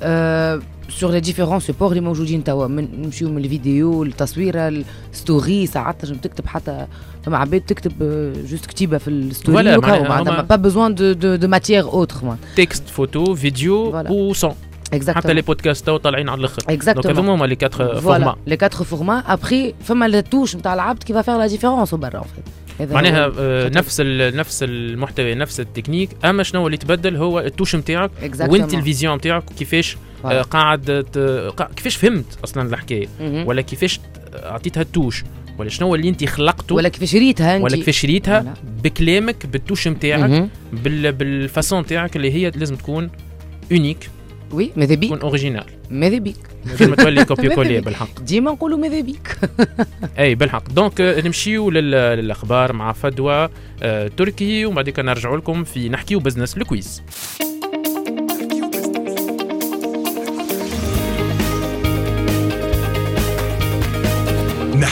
sur les différents supports اللي موجودين توا، نمشيو من الفيديو التصويره الستوري، ساعات تنجم تكتب حتى فما عباد تكتب جوست كتيبه في الستوري معناتها با بيزوان دو ماتيير اوتر، تكست فوتو فيديو وصون حتى لي بودكاست تو طالعين على الاخر. دونك هذوما هما لي 4 فورما، لي 4 فورما. ابري فما لا توش نتاع العبد كي فا لا ديفيرونس برا معناها نفس المحتوى نفس التكنيك، اما شنو اللي تبدل هو التوش نتاعك وانت الفيزيون نتاعك كيفاش قاعد كيفاش فهمت اصلا الحكايه ولا كيفاش اعطيتها التوش ولا شنو اللي انت خلقته ولا كيفاش ريتها بكلامك بالتوش نتاعك بالفاسون نتاعك اللي هي لازم تكون اونيك. وي ماذا بيك تكون اوريجينال، ماذا بيك ما تولي كوبي كولي بالحق. ديما نقولوا ماذا بيك. اي بالحق. دونك نمشيو للاخبار مع فدوى تركي وبعد كده نرجعوا لكم في نحكيو بزنس الكويز.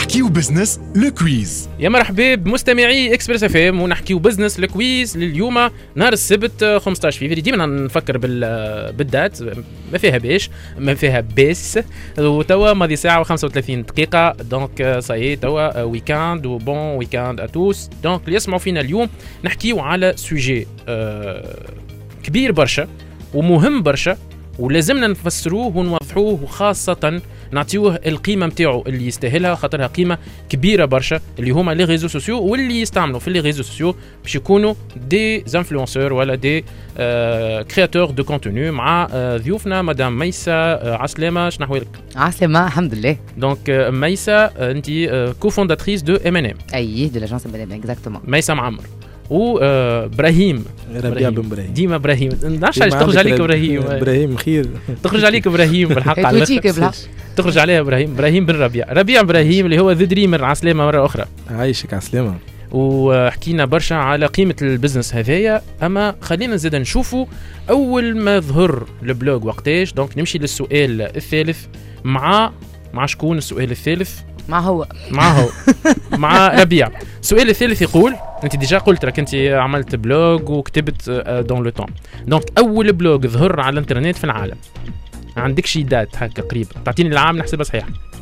نحكيو بزنس لو كويز. يا مرحبا بمستمعي اكسبريس اف ام ونحكيو بزنس الكويز لليوم نهار السبت 15 فيفري. ديما نفكر بالدات ما فيها بيس وتوا ماضي ساعه و35 دقيقه. دونك صاي توا ويكاند وبون ويكاند اتوس. دونك اللي يسمعوا فينا اليوم نحكيو على سوجي كبير برشا ومهم برشا ولازمنا نفسروه ونوضحوه وخاصة نعطيوه القيمة متاعه اللي يستاهلها خاطرها قيمة كبيرة برشا اللي هما لي ريزو سوسيو واللي يستعملوا في لي ريزو سوسيو باش يكونوا دي انفلونسور ولا دي كرياتور دو كونتوني. مع ضيوفنا مدام ميسة عسلامة. شنو احوالك؟ عسلامة الحمد لله. دونك ميسة انت كوفونداتريس دو M&M. اي دو لاجونس M&M اكزاكتومون. ميسة معمر و ابراهيم ربيع بن ابراهيم. ديما ابراهيم نعرفش علاش تخرج عليك ابراهيم خير تخرج عليك ابراهيم بالحق على تخرج عليها ابراهيم بن ربيع ابراهيم اللي هو ذا دريمر. عسلامة مرة اخرى. عايشك عسلامة. وحكينا برشا على قيمة البزنس هذايا. اما خلينا نزيد نشوفوا اول ما ظهر البلوج وقتاش. دونك نمشي للسؤال الثالث مع شكون السؤال الثالث؟ مع مع ربيع. السؤال الثالث يقول انت ديجا قلت لك انت عملت بلوج وكتبت دون لو طون. دونك اول بلوج ظهر على الانترنت في العالم عندك شي دات هكا قريبا تعطيني العام نحسبها صحيح؟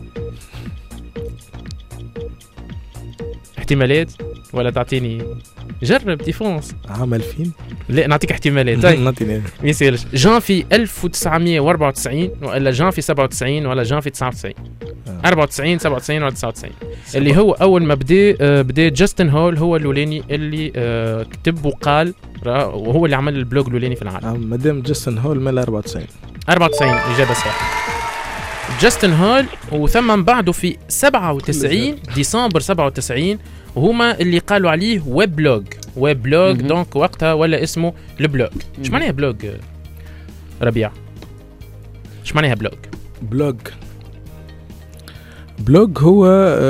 احتمالات ولا تعطيني جرب ديفونس عام 2000. لا نعطيك احتمالات. طيب نعطيني ما يصيرش جانفي 1994 ولا جانفي 97 ولا جانفي 99 94 97 ولا 99 اللي هو اول ما بدا جاستن هول هو الاولاني اللي كتب وقال وهو اللي عمل البلوج الاولاني في العالم. مدام جاستن هول مال 94 اجابه صحيحه. جاستن هول وثم من بعده في 97 ديسمبر 97 وهما اللي قالوا عليه ويب بلوج. دونك وقتها ولا اسمه البلوج. ايش معناها بلوج ربيع؟ ايش معناها بلوج هو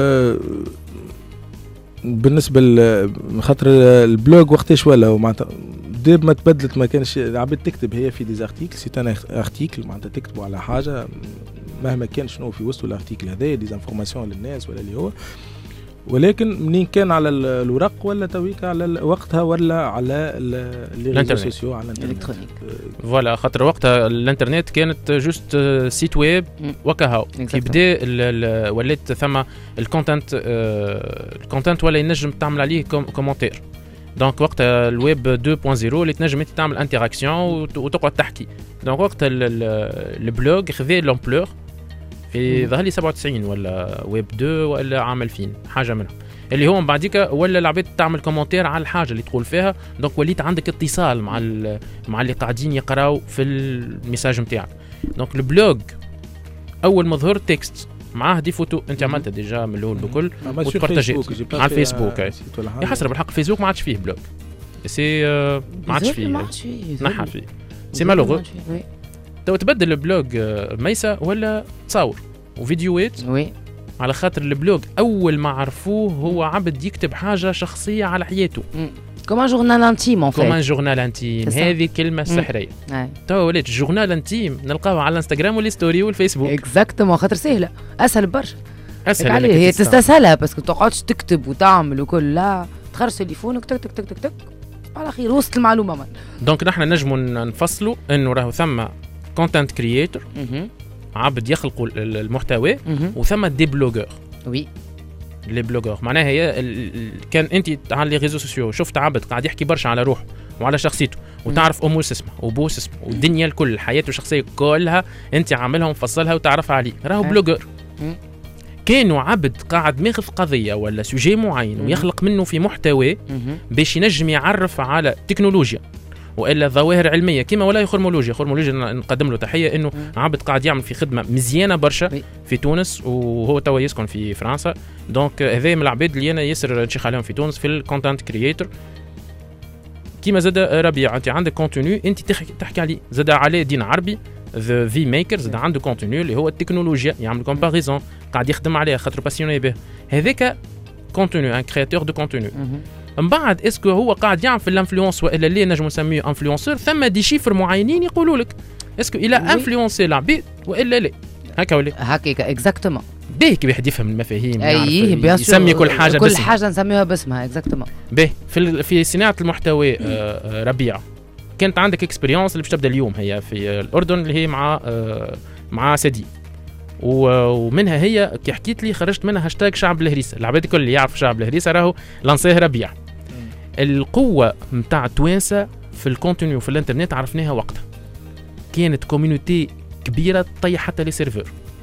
بالنسبه لخاطر البلوج وقتاش ولا معناتها ديب ما تبدلت ما كانش عبد تكتب هي في دي ارتيكل سي ان ارتيكل معناتها تكتبوا على حاجه مهما كان شنو في وسط الارتيكل هذا دي انفورماسيون للناس ولا اللي هو. ولكن منين كان على الورق ولا تويك على وقتها ولا على الريزو سوسيو على الانترنت فوالا. خاطر وقتها الانترنت كانت جوست سيت ويب وكهو كي بدا ولات ثم الكونتنت ولا ينجم تعمل عليه كومنتير. دونك وقتها الويب 2.0 اللي تنجم انت تعمل انتراكسيون وتقعد تحكي. دونك وقتها البلوج خذا لامبلور في ظهر لي 97 ولا ويب 2 ولا عام 2000 حاجه منها اللي هو من بعديك ولا العباد تعمل كومنتير على الحاجه اللي تقول فيها. دونك وليت عندك اتصال مع اللي قاعدين يقراو في الميساج نتاعك. دونك البلوج اول ما ظهر تكست معاه دي فوتو انت عملتها ديجا من الاول بكل وتبارطاجيت على الفيسبوك. يا حسره بالحق الفيسبوك ما عادش فيه بلوج سي ما عادش فيه نحى فيه سي مالوغو. تو تبدل البلوج ميسة ولا تصور وفيديوهات على خاطر البلوج اول ما عرفوه هو عبد يكتب حاجه شخصيه على حياته كومان جورنال انتيم كومان جورنال انتيم. هذه كلمه سحريه. تو ولات جورنال انتيم نلقاوها على الانستغرام والستوري والفيسبوك اكزاكتومون خاطر سهله اسهل برشا. اسهل هي تستسهلها باسكو تقعدش تكتب وتعمل وكل لا تخرج تليفونك تك تك تك تك تك على خير وصلت المعلومه من. دونك نحن نجموا نفصلوا انه راهو ثم كونتنت كرييتور عبد يخلقوا المحتوى وثم دي بلوجر. وي لي بلوجر معناها هي كان انت على لي ريزو سوسيو شفت عبد قاعد يحكي برشا على روحه وعلى شخصيته وتعرف اموس اسمه وبوس اسمه والدنيا الكل حياته الشخصيه كلها انت عاملها ومفصلها وتعرفها عليه راهو بلوجر. كانوا عبد قاعد ماخذ قضيه ولا سوجي معين ويخلق منه في محتوى باش ينجم يعرف على تكنولوجيا والا ظواهر علميه كما ولا خرمولوجيا نقدم له تحيه انه عبد قاعد يعمل في خدمه مزيانه برشا في تونس وهو توا يسكن في فرنسا. دونك هذا من العباد اللي انا ياسر نشيخ عليهم في تونس في الكونتنت كرييتور. كيما زاد ربيع انت عندك كونتوني انت تحكي عليه. زاد عليه دين عربي ذا في ميكر زاد عنده كونتوني اللي هو التكنولوجيا يعمل كومباريزون قاعد يخدم عليها خاطر باسيوني به. هذاك كونتوني ان كرياتور دو كونتوني. من بعد اسكو هو قاعد يعمل في الانفلونس والا اللي نجم نسميه انفلونسور ثم دي شيفر معينين يقولوا لك اسكو الى انفلونسي العباد والا لا هكا ولا هكا اكزاكتومون. باهي كي واحد يفهم المفاهيم اي يسمي كل حاجه كل حاجه نسميها باسمها اكزاكتومون. باهي في صناعه المحتوى ربيع كانت عندك اكسبيريونس اللي باش تبدا اليوم هي في الاردن اللي هي مع سدي ومنها هي كي حكيت لي خرجت منها هاشتاج شعب الهريسه. العباد الكل اللي يعرف شعب الهريسه راهو لانسيه ربيع. القوه نتاع التوانسه في الكونتينيو في الانترنت عرفناها وقتها، كانت كوميونيتي كبيره طيح حتى لي سيرفور.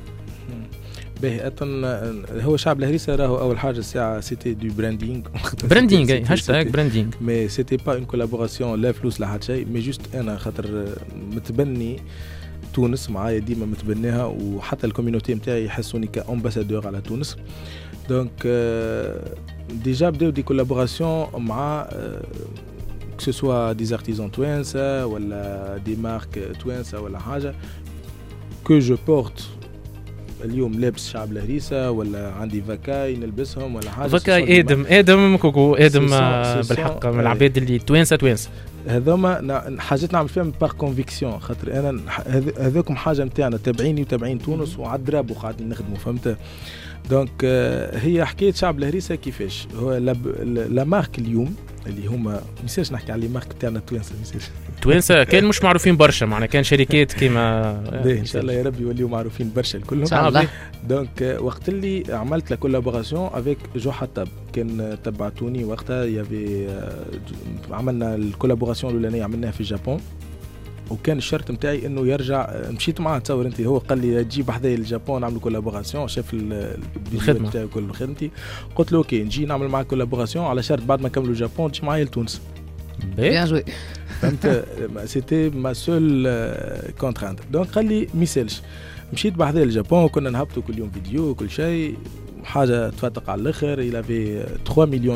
باهي هو شعب الهريسه راهو اول حاجه الساعه سيتي دو براندينغ هاشتاج براندينغ مي سيتي با اون كولابوراسيون لا فلوس لا حتى شيء، مي جوست انا خاطر متبني تونس معايا ديما متبناها، وحتى الكوميونيتي نتاعي يحسوني كامباسادور على تونس. دونك ديجا بداو دي كولابوراسيون مع que ce soit des artisans توانسه ولا دي مارك توانسه ولا حاجه que je porte اليوم لابس شعب الهريسه ولا عندي فاكاي نلبسهم ولا حاجه. فاكاي ادم كوكو ادم بالحق من العباد اللي توانسه هذوما حاجات نعمل فيهم بار كونفيكسيون، خاطر انا هذوكم حاجه نتاعنا تابعيني وتابعين تونس وعالدراب وقاعدين نخدموا فهمت. دونك هي حكايه شعب الهريسه كيفاش هو لا مارك اليوم اللي هما ميساش نحكي على المارك تاعنا توانسه كان مش معروفين برشا، معنا كان شركات كيما ان شاء الله يا ربي يوليو معروفين برشا الكلهم ان شاء الله. دونك وقت اللي عملت لا كولابوراسيون افيك جو حطب كان تبعتوني وقتها يافي عملنا الكولابوراسيون الاولانيه عملناها في اليابان، وكان الشرط نتاعي انه يرجع. مشيت معاه تصور انت، هو قال لي تجيب حذايا اليابان نعمل كولابوراسيون، شاف الخدمه نتاعي كل خدمتي، قلت له اوكي نجي نعمل معك كولابوراسيون على شرط بعد ما نكملوا اليابان تجي معايا لتونس. بيان جوي فهمت. سيتي ما سول كونترانت. دونك قال لي ميسالش. مشيت بحذايا اليابان وكنا نهبطوا كل يوم فيديو وكل شيء، حاجه تفتق على الاخر. الى في 3 مليون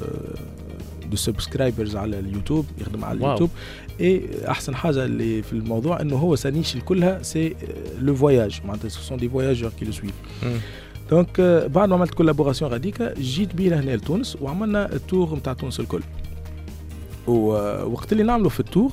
دو سبسكرايبرز على اليوتيوب، يخدم على اليوتيوب. اي احسن حاجه اللي في الموضوع انه هو سانيش كلها سي لو فواياج، معناتها سون دي فواياجور كي لو سويف. دونك بعد ما عملت كولابوراسيون غاديكا جيت بيه هنا لتونس وعملنا التور نتاع تونس الكل. ووقت اللي نعملوا في التور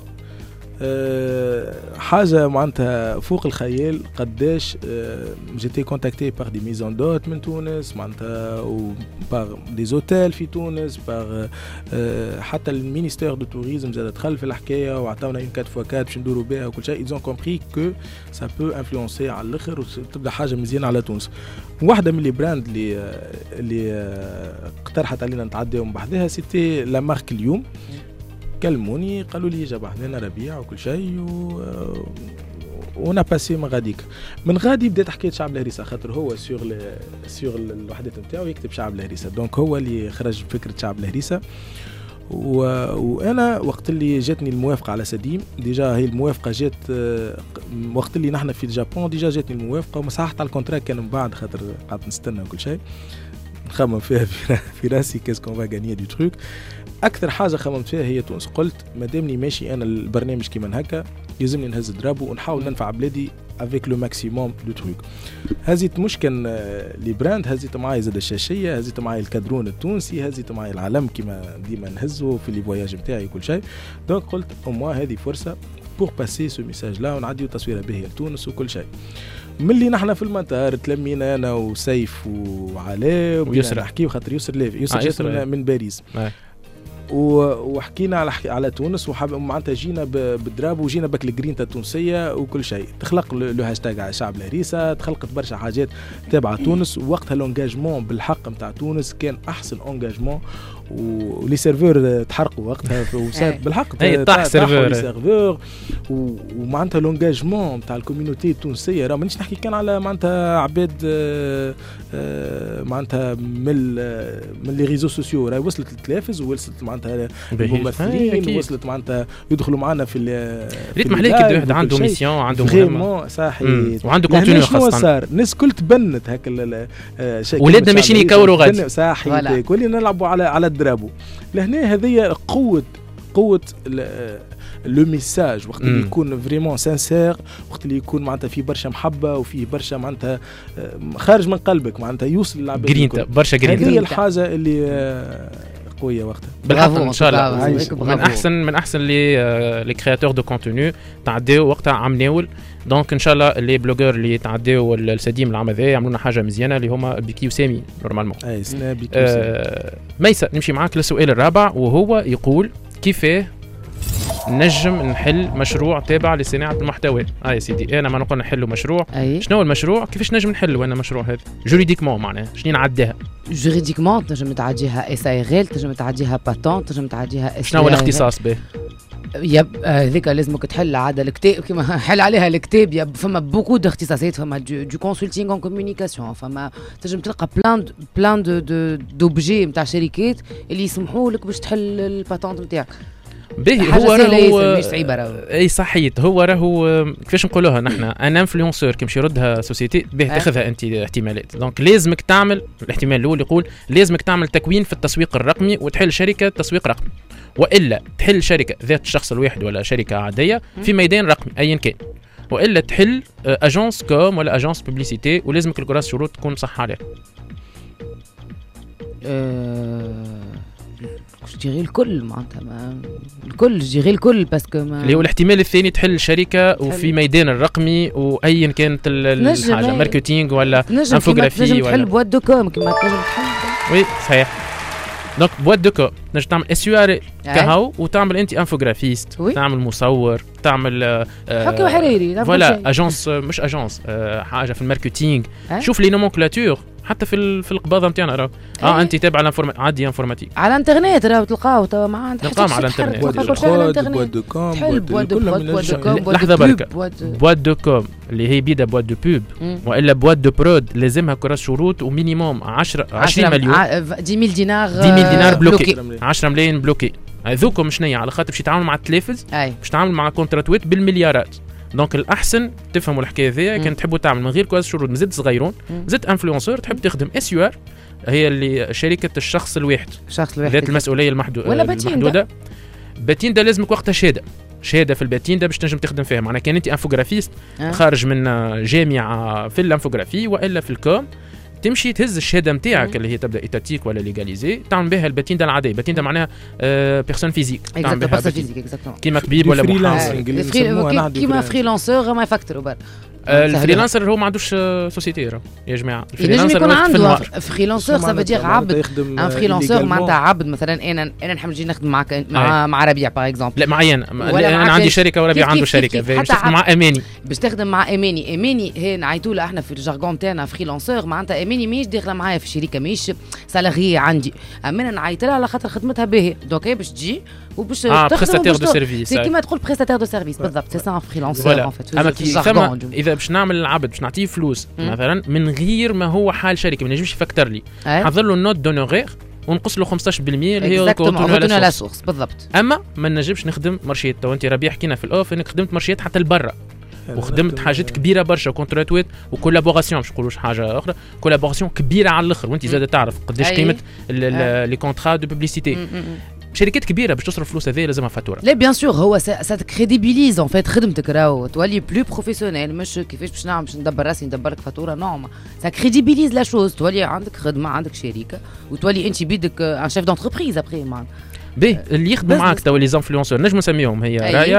حاجه معناتها فوق الخيال قداش جيتي كونتاكتي بار دي ميزون دوت من تونس معناتها، و بار دي زوتيل في تونس، بار حتى المينيستير دو توريزم زاد دخل في الحكايه وعطاونا اون 4x4 باش ندوروا بها وكل شيء. ايزون كومبري كو سا بو انفلونسي على الاخر وتبدا حاجه مزيانه على تونس. واحده من لي براند اللي اقترحت علينا نتعداو من بعدها سيتي لا مارك اليوم. كلموني قالوا لي جاب حدنا ربيع وكل شيء ونا باسي من غادي بدات حكايه شعب الهريسه، خاطر هو سيغ الوحدات نتاعو يكتب شعب الهريسه. دونك هو اللي خرج فكره شعب الهريسه. وانا وقت اللي جاتني الموافقه على سديم، ديجا هي الموافقه جات وقت اللي نحن في اليابان، ديجا جاتني الموافقه ومسحت على الكونتراك كان من بعد، خاطر قعدت نستنى وكل شيء نخمم فيها في راسي كاسكون فا غانيي دو تروك. اكثر حاجه خممت فيها هي تونس. قلت مادامني ماشي انا البرنامج كيما هكا يلزمني نهز درابو ونحاول ننفع بلادي افيك لو ماكسيموم دو تروك. هزيت مش كان لي براند، هزيت معايا زاد الشاشيه، هزيت معايا الكادرون التونسي، هزيت معايا العلم كيما ديما نهزو في لي فواياج نتاعي كل شيء. دونك قلت اموا هذه فرصه بور باسي سو ميساج لا ونعديو تصويره باهيه لتونس وكل شيء. ملي نحن في المطار تلمينا انا وسيف وعلاء ويسر نحكيو، خاطر يسر لافي يسر من باريس وحكينا على تونس معناتها جينا بالدراب وجينا بك الجرينتا التونسيه وكل شيء. تخلق لو هاشتاج على شعب الهريسه، تخلقت برشا حاجات تابعه تونس. ووقتها لونجاجمون بالحق نتاع تونس كان احسن اونجاجمون، ولي سيرفور تحرقوا وقتها وصارت بالحق طاح سيرفور. ومعناتها لونجاجمون نتاع الكوميونيتي التونسيه راه مانيش نحكي كان على معناتها عباد معناتها من لي ريزو سوسيو، راهي وصلت للتلافز ووصلت معناتها الممثلين، وصلت معناتها يدخلوا معنا في ريت محليك كي واحد عنده ميسيون، عنده مهمه صحيح وعنده كونتينيو خاصه. صار الناس كل تبنت هكا ولادنا ماشيين يكوروا غادي صحيح كلنا نلعبوا على الدرابو. لهنا هذه قوه لو ميساج وقت اللي يكون فريمون سانسير، وقت اللي يكون معناتها في برشا محبه وفيه برشا معناتها خارج من قلبك، معناتها يوصل للعباد جرينتا برشا جرينتا. هذه الحاجه اللي قويه وقتها بالحق ان شاء الله. برافو. من احسن لي كرياتور دو كونتوني تعداو وقتها عم ناول. دونك ان شاء الله لي بلوجر اللي تعداو السديم العام هذا يعملوا لنا حاجه مزيانه اللي هما بيكي وسامي نورمالمون. اي سنابي ميسا نمشي معاك للسؤال الرابع وهو يقول كيفاه نجم نحل مشروع تابع لصناعه المحتوى. يا سيدي انا ما نقول نحلوا مشروع. شنو هو المشروع؟ كيفاش نجم نحلوا انا مشروع هذا جوريديكمون معناها شنو نعديها؟ جوريديكمون تنجم تعديها اس اي ار ال، تنجم تعديها باتون، تنجم تعديها اس. شنو هو الاختصاص به؟ يب هذيك لازمك تحل عاد الكتاب كما حل عليها الكتاب. يب فما بوكو داختصاصات، فما دو كونسلتينغ اون كومونيكاسيون، فما تنجم تلقى بلان دوبجي نتاع شركات اللي يسمحوا لك باش تحل الباتونت نتاعك. باهي هو راهو مش صعيبه راهو. اي صحيت هو راهو كيفاش نقولوها نحن انا انفلونسور كي مشي يردها سوسيتي به تاخذها انت احتمالات. دونك لازمك تعمل الاحتمال الاول يقول لازمك تعمل تكوين في التسويق الرقمي وتحل شركه تسويق رقمي، والا تحل شركه ذات الشخص الواحد ولا شركه عاديه في ميدان رقمي ايا كان، والا تحل اجونس كوم ولا اجونس بوبليسيتي ولازمك الكراس شروط تكون صح عليها. جيري الكل معناتها الكل جيري الكل باسكو اللي هو الاحتمال الثاني تحل شركه وفي ميدان الرقمي وايا كانت الحاجه ماركتينغ ولا انفوغرافي ولا تحل بواد دو كوم كما تنجم تحل. وي صحيح. دونك بواد دو كوم تنجم تعمل اس يو ار كهو وتعمل انت انفوغرافيست، تعمل مصور، تعمل حكي وحريري فوالا اجونس مش اجونس حاجه في الماركتينغ. شوف لي نومونكلاتور حتى في القباضه نتاعنا راهو انت تابع عادي انفورماتيك على الانترنت راهو تلقاو تو ما عندك تلقاهم على الانترنت. بواد دو كوم لحظه بركه بواد دو كوم اللي هي بيدا بواد دو بوب والا بواد دو برود لازمها كراس شروط ومينيموم 20 مليون 10,000 دينار 10,000 دينار بلوكي 10 ملايين بلوكي. هذوكم شنيا على خاطر باش يتعاملوا مع التلفز باش يتعاملوا مع كونتراتوات بالمليارات. دونك الاحسن تفهموا الحكايه هذيا كان تحبوا تعمل من غير كواز شروط مازلت صغيرون زدت انفلونسور تحب تخدم اس يو ار هي اللي شركه الشخص الواحد ذات المسؤوليه المحدوده. باتين ده لازمك وقتها شهاده في الباتين ده باش تنجم تخدم فيها. معناها كان انت انفوغرافيست خارج من جامعه في الانفوغرافي والا في الكوم تمشي تهز الشهاده نتاعك اللي هي تبدا ايتاتيك ولا ليغاليزي تعمل بها الباتين ده العادي. الباتين ده معناها بيرسون فيزيك تعمل بها كيما طبيب ولا محاسب كيما فريلانسور ما يفكروا بر. الفريلانسر هو ما عندوش سوسيتي يا جماعه. الفريلانسر يكون عنده فريلانسر سافا عبد ان فريلانسر معناتها عبد. مثلا انا نحب نجي نخدم معك مع ربيع باغ اكزومبل. لا معي انا عندي شركه وربيع عنده شركه باش تخدم مع اماني باش تخدم مع اماني هي نعيطوا له احنا في الجارغون تاعنا فريلانسر معناتها اماني ماهيش داخله معايا في الشركه ماهيش سالاري عندي. اما نعيط لها على خاطر خدمتها باهيه دونك هي باش تجي وباش تخدم بريستاتير دو سيرفيس كيما تقول بريستاتير دو سيرفيس بالضبط. سي سا فريلانسر ان فيت. اما كيما اذا باش نعمل العبد باش نعطيه فلوس مثلا من غير ما هو حال شركه ما نجمش يفكتر لي حضر له النوت دونوغير ونقص له 15% اللي هي كونتوني على سورس بالضبط. اما ما نجمش نخدم مارشيات. تو انت ربيع حكينا في الاوف انك خدمت مارشيات حتى لبرا وخدمت حاجات كبيره برشا كونتراتوات وكولابوراسيون مش نقولوش حاجه اخرى كولابوراسيون كبيره على الاخر وانت زاد تعرف قداش قيمه لي كونترا دو بوبليسيتي. شركات كبيره باش تصرف فلوس هذه لازمها فاتوره. لا بيان سور هو سا كريديبيليز ان فيت خدمتك راهو تولي بلو بروفيسيونيل مش كيفاش باش نعمل باش ندبر راسي ندبرك فاتوره نو سا كريديبيليز لا شوز تولي عندك خدمه عندك شركه وتولي انت بيدك ان شيف دونتربريز ابري مان بي اللي يخدموا معاك توا لي زانفلونسور نجم نسميهم هي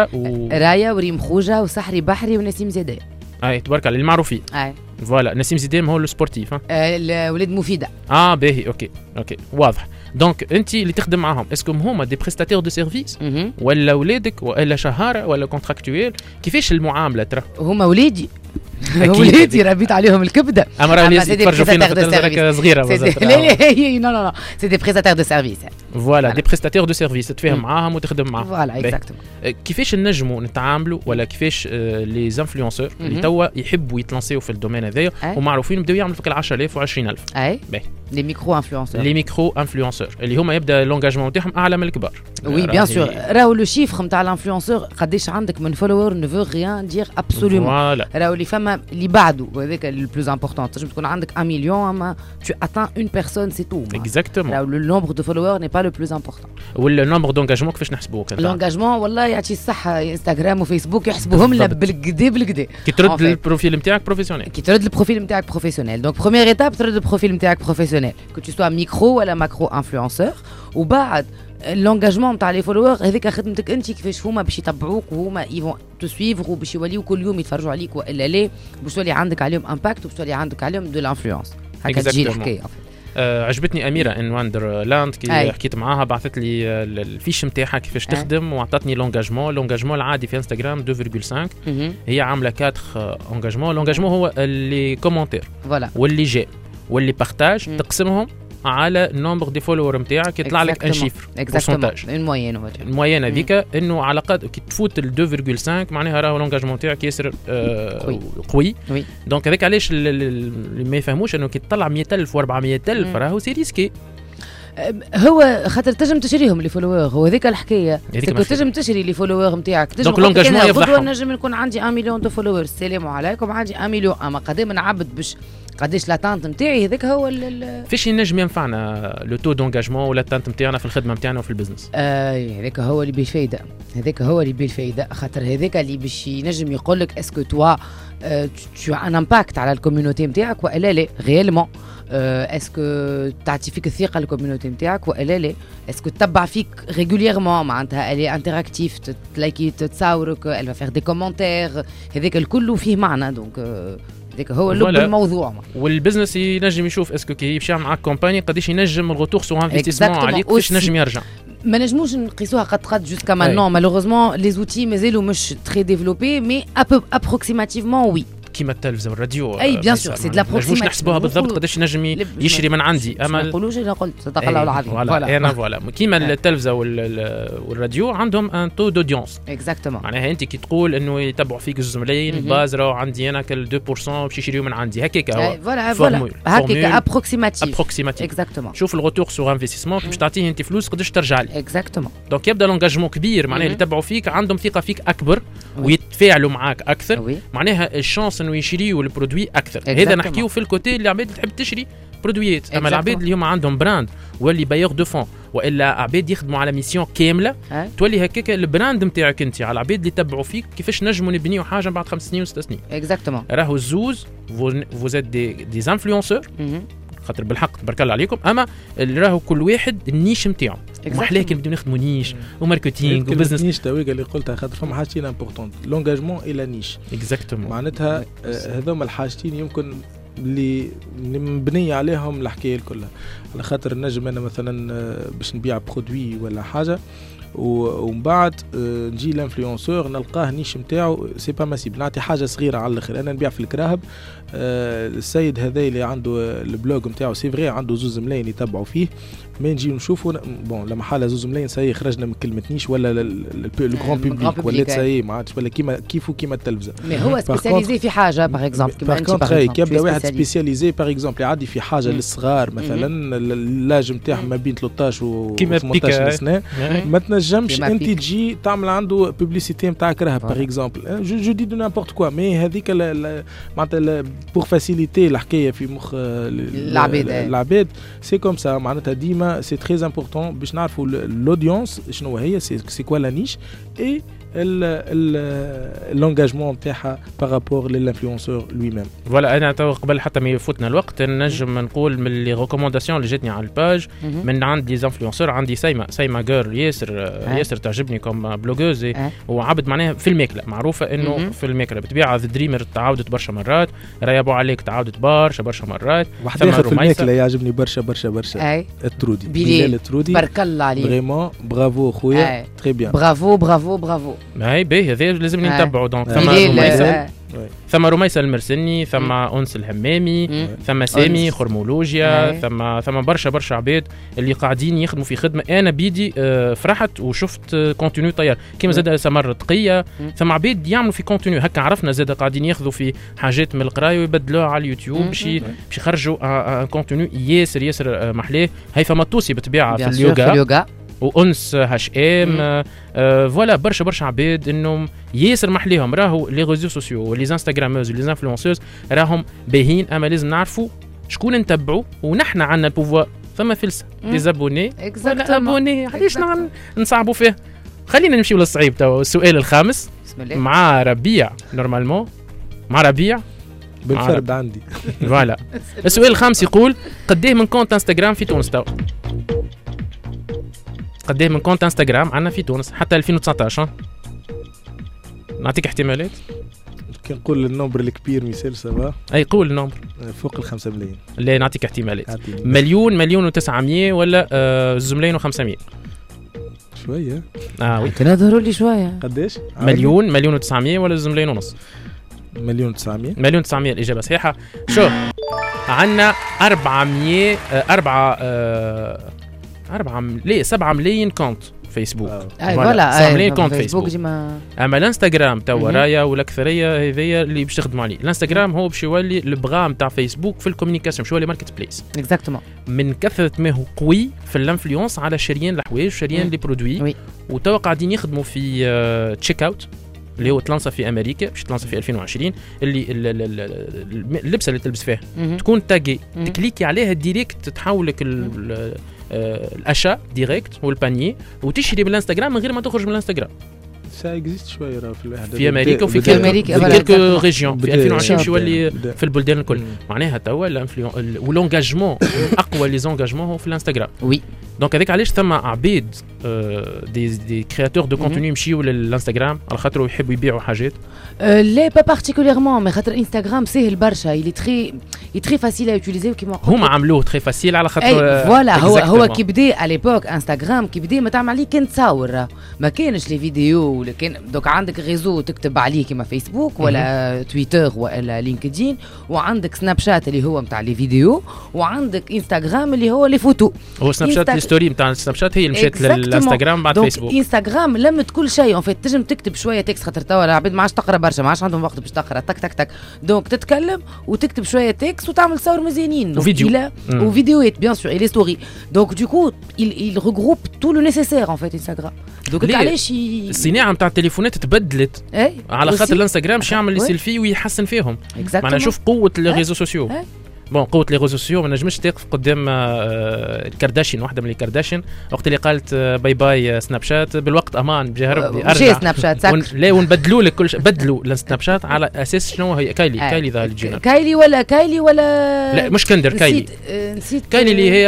رايا وريم خوجه وسحري بحري ونسيم زيدان. تبارك الله المعروفين. فوالا نسيم زيدان هو السبورتيف ولاد مفيده. باهي اوكي واضح. دونك انت اللي تخدم معاهم اسكم هما دي بريستاتير دو سيرفيس ولا ولادك ولا شهاره ولا كونتراكتويل كيفاش المعامله ترى؟ هما ولادي ولادي ربيت عليهم الكبده. اما راهو يتفرجوا فينا صغيره لا نو سي دي بريستاتير دو سيرفيس. فوالا دي بريستاتير دو سيرفيس تتفاهم معاهم وتخدم معاهم. فوالا اكزاكتومون. كيفاش نجموا نتعاملوا ولا كيفاش لي زانفلونسور اللي توا يحبوا يتلانسيو في الدومين هذايا ومعروفين بداو يعملوا فيك 10,000 و20,000 لي ميكرو انفلونسور اللي هما يبدا لونجاجمون تاعهم اعلى من الكبار. وي بيان سور راهو لو شيفر نتاع الانفلونسور قداش عندك من فولوور نو فو ريان دير ابسولومون. راهو اللي فما اللي بعده وهذاك لو بلوز امبورطون تنجم تكون عندك 1 مليون اما تو اتان اون بيرسون سي تو. اكزاكتومون. راهو لو نومبر دو فولوور ني با لو بلوز امبورطون. ولا نومبر دونجاجمون كيفاش نحسبوه كذا؟ لونجاجمون والله يعطي الصحه انستغرام وفيسبوك يحسبوهم لنا بالكدا كي ترد البروفيل نتاعك بروفيسيونيل. كي ترد البروفيل نتاعك بروفيسيونيل دونك بروميير ايتاب ترد البروفيل نتاعك بروفيسيونيل كو تو سوا ميكرو ولا ماكرو انفلونسور وبعد اللونجاجمون نتاع لي فولوور هذيك خدمتك انت كيفاش هما باش يتبعوك وهما يفون تو سويفر وباش يوليو كل يوم يتفرجوا عليك والا لا باش تولي عندك عليهم امباكت وباش تولي عندك عليهم دو لانفلونس هكا تجي الحكايه. عجبتني اميره ان واندرلاند كي حكيت معاها بعثت لي الفيش نتاعها كيفاش تخدم وعطتني لونجاجمون العادي في انستغرام 2.5 هي عامله 4 انجاجمون. لونجاجمون هو اللي كومونتير واللي جاء واللي بارتاج تقسمهم على نومبر دي فولور نتاعك يطلع لك ان شيفر بورسنتاج الموين هذيك انه على قد كي تفوت ال 2.5 معناها راهو لونجاجمون نتاعك ياسر قوي. دونك هذاك علاش اللي ما يفهموش انه كي تطلع 100,000 و400,000 راهو سي ريسكي. هو خاطر تنجم تشريهم لي فولوور هو ذيك الحكايه تنجم تشري لي فولوور نتاعك تنجم لونجاجمون يفضحهم. نجم يكون عندي 1 مليون دو فولوور السلام عليكم عندي 1 مليون اما قدام نعبد باش قداش لاتانت نتاعي هذاك هو فاش ينجم ينفعنا لو تو دونجاجمون ولا التانت نتاعنا في الخدمه نتاعنا وفي البزنس. هذاك هو اللي بالفايده خاطر هذاك اللي باش ينجم يقول لك اسكو توا tu as un impact على الكوميونيتي نتاعك والا لا ريالمون اسكو تعطي فيك الثقه الكوميونيتي نتاعك والا لا اسكو تتبع فيك ريغوليرمون معناتها الي انتراكتيف تلاقي تصاورك elle va faire des commentaires هذاك الكل فيه معنى دونك هذاك هو اللب الموضوع. والبزنس ينجم يشوف اسكو كي يمشي معك كومباني قداش ينجم الغوتور سو انفستيسمون عليك كيفاش نجم يرجع. ما نجموش نقيسوها قد جوسكا مانون مالوغوزمون لي زوتي مازالوا مش تري ديفلوبي مي ابروكسيماتيفمون وي كيما التلفزه والراديو. اي بيان سور سي دو لابروكسيماتيف نحسبوها بالضبط قداش نجم يشري من عندي. اما ما نقولوش انا قلت صدق الله العظيم فوالا كيما التلفزه والراديو عندهم ان تو دوديونس اكزاكتومون معناها انت كي تقول انه يتبعوا فيك زوج ملايين باز راهو عندي انا كل 2% باش يشريو من عندي هكاك هو فوالا هكاك ابروكسيماتيف اكزاكتومون. شوف الغوتور سور انفستيسمون باش تعطيه انت فلوس قداش ترجع لي اكزاكتومون. دونك يبدا لونجاجمون كبير معناها اللي يتبعوا فيك عندهم ثقه فيك اكبر ويتفاعلوا معاك اكثر معناها الشانس انه يشريوا البرودوي اكثر. هذا نحكيو في الكوتي اللي عباد تحب تشري برودويات. اما العباد اللي هما عندهم براند واللي بايور دو فون والا عباد يخدموا على ميسيون كامله تولي هكاك البراند نتاعك انت على العباد اللي يتبعوا فيك كيفاش نجموا نبنيو حاجه بعد 5 سنين و6 سنين. اكزاكتومون راهو الزوز فوزيت دي انفلونسور خاطر بالحق تبارك الله عليكم اما اللي راهو كل واحد النيش نتاعو محلاه كي نبداو نخدموا نيش وماركتينغ وبزنس. نيش تويك اللي قلتها خاطر فما حاجتين امبورطون لونجاجمون الى نيش اكزاكتومون معناتها هذوما الحاجتين يمكن اللي مبنيه عليهم الحكايه كلها. على خاطر نجم انا مثلا باش نبيع برودوي ولا حاجه ومن بعد نجي لانفلونسور نلقاه نيش نتاعو سي با ماسيبل نعطي حاجه صغيره على الاخر. انا نبيع في الكراهب السيد هذا اللي عنده البلوج نتاعو سي فري عنده 2 ملايين يتبعوا فيه ما نجي نشوفوا بون لما حاله 2 ملايين ساي خرجنا من كلمه نيش ولا الجران بوبليك ولا ساي ما عادش ولا كيما التلفزه. مي هو سبيسياليزي في حاجه باغ اكزومبل كيما انت باغ يبدا واحد سبيسياليزي باغ اكزومبل يعدي في حاجه للصغار مثلا اللاج نتاعهم ما بين 13 و 18 سنه ما تنجمش انت تجي تعمل عنده بوبليسيتي نتاع كراهب باغ اكزومبل جو دي دو نيمبورت كوا مي هذيك معناتها بور فاسيليتي الحكايه في مخ العباد سي كوم سا معناتها ديما سي تري امبورطون باش نعرفوا الاودينس شنو هي سي كوا لا نيش اي l'engagement نتاعها بارابور للانفلونسور لوي ميم. فوالا انا تو قبل حتى ما يفوتنا الوقت نجم نقول من لي ريكومونداسيون اللي جاتني على الباج من عند لي انفلونسور عندي سايما جيرل ياسر تعجبني كوم بلوغوز وعبد معناها في الماكله معروفه انه في الماكله بتبيع ذا دريمر تعاودت برشا مرات راهي ابو عليك تعاودت برشا مرات واحد اخر في الماكله يعجبني برشا الترودي بلال الترودي بارك الله عليك فريمون برافو خويا تري بيان برافو هاي باهي هذا لازم نتبعوا دونك ثم رميسة المرسني ثم أنس الهمامي ثم سامي خرمولوجيا ثم برشا عباد اللي قاعدين يخدموا في خدمة أنا بيدي فرحت وشفت كونتينيو طيار كيما زاد سمر تقية ثم عباد يعملوا في كونتينيو هكا عرفنا زاد قاعدين ياخذوا في حاجات من القراية ويبدلوها على اليوتيوب باش يخرجوا كونتينيو ياسر محلاه هاي ثم توسي بتبيعها في اليوغا وانس HM فوالا برشا عباد انهم ياسر محليهم راهو لي ريزو سوسيو ولي انستغراموز ولي انفلونسوز راهم باهين اما لازم نعرفوا شكون نتبعوا ونحن عندنا البوفوار ثم فلسه لي زابوني ولا ابوني علاش نصعبوا فيه. خلينا نمشيو للصعيب توا السؤال الخامس مع ربيع نورمالمون مع ربيع بالفرد عندي فوالا السؤال الخامس يقول قديه من كونت انستغرام في تونس توا قديه من كونت انستغرام عندنا في تونس حتى 2019؟ نعطيك احتمالات. كي نقول النمبر الكبير مثال سافا. اي قول النمبر فوق 5 ملايين. اللي نعطيك احتمالات. مليون و900 ولا 2,500 شويه. وي تنظروا لي شويه. قداش؟ مليون و900 ولا 2,500,000؟ 1,900,000. 1,900,000 الاجابه صحيحه. شوف عندنا 7 ملايين كونت فيسبوك. فوالا 7 ملايين كونت فيسبوك. اما الانستغرام توا رايا والاكثريه هذيا اللي باش تخدموا عليه. الانستغرام هو باش يولي البغا نتاع فيسبوك في الكوميونيكاسيون، باش يولي ماركت بليس. اكزاكتومون. من كثره ما هو قوي في الانفلونس على شريان الحوايج وشريان لي برودوي. وتوا قاعدين يخدموا في تشيك اوت اللي هو تلانسا في امريكا، باش تلانسا في 2020، اللي اللبسه اللي تلبس فيها تكون تاجي تكليكي عليها ديريكت تحولك الاشا ديريكت والبانيي وتشري من الانستغرام من غير ما تخرج من الانستغرام. سا اكزيست شويه في الواحد في امريكا وفي كيلكو ريجيون. في 2020 باش يولي في البلدان الكل. معناها توا والانجاجمون اقوى لي زونجاجمون هو في الانستغرام. وي دونك هذيك علاش ثم عبيد دي كرياتور دو كونتوني يمشيو للانستغرام على خاطر يحبوا يبيعوا حاجات. لا با بارتيكوليرمون مي خاطر انستغرام سهل برشا، يلي تري فاسيل ا يوتيليزي كيما هما عملوه تري فاسيل على خاطر فوالا. هو كي بدا على ليبوك انستغرام كي بدا ما تعمل عليه كان تصور، ما كانش لي فيديو، لكن دوك عندك ريزو تكتب عليه كيما فيسبوك ولا تويتر ولا لينكدين، وعندك سناب شات اللي هو نتاع لي فيديو، وعندك انستغرام اللي هو لي فوتو. هو سناب شات الستوري نتاع سناب شات هي اللي مشات للانستغرام بعد فيسبوك. انستغرام لمت كل شيء، ان تنجم تكتب شويه تكست خاطر توا العباد ما عادش تقرا برشا، ما عادش عندهم وقت باش تقرا تك تك تك، دونك تتكلم وتكتب شويه تكست وتعمل صور مزيانين وفيديو وفيديوهات بيان سور لي ستوري. دونك دوكو il regroupe tout le nécessaire en fait انستغرام. دونك علاش الصناعه نتاع التليفونات تبدلت على خاطر الانستغرام باش يعمل لي سيلفي ويحسن فيهم. معناها شوف قوه لي ريزو سوسيو. بون قوه لي ريزو سوسيو ما نجمش تقف قدام الكارداشيان، واحده من الكارداشيان وقت اللي قالت باي باي سناب شات بالوقت امان بجاه ربي ارجع سناب شات لا ونبدلوا لك كل شيء. بدلوا السناب شات على اساس شنو هي كايلي ذا اللي جينا كايلي ولا لا مش كندر كايلي. نسيت كايلي اللي هي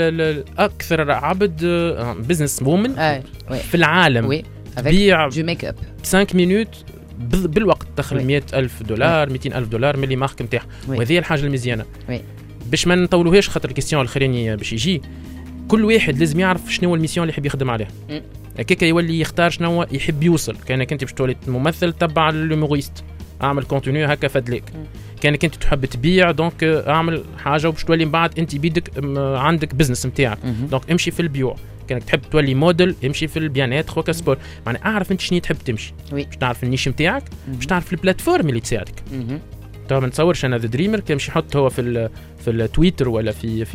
اكثر عبد بزنس وومن في العالم تبيع جو ميك اب 5 مينوت بالوقت تدخل $100,000 $200,000 ملي مارك نتاعها. وهذه الحاجه المزيانه باش ما نطولوهاش خاطر الكيستيون الاخراني باش يجي. كل واحد لازم يعرف شنو هو الميسيون اللي يحب يخدم عليها، هكاك يولي يختار شنو يحب يوصل. كانك انت باش تولي ممثل تبع لوموريست اعمل كونتوني هكا فدلك، كانك انت تحب تبيع دونك اعمل حاجه وباش تولي من بعد انت بيدك عندك بزنس نتاعك دونك امشي في البيوع. كانك تحب تولي موديل امشي في البيانات خوكا سبور. معناها اعرف انت شنو تحب تمشي باش تعرف النيش نتاعك باش تعرف البلاتفورم اللي تساعدك. تو ما نتصورش انا ذا دريمر كان مش يحط هو في التويتر ولا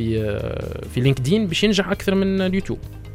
في لينكدين باش ينجح اكثر من اليوتيوب.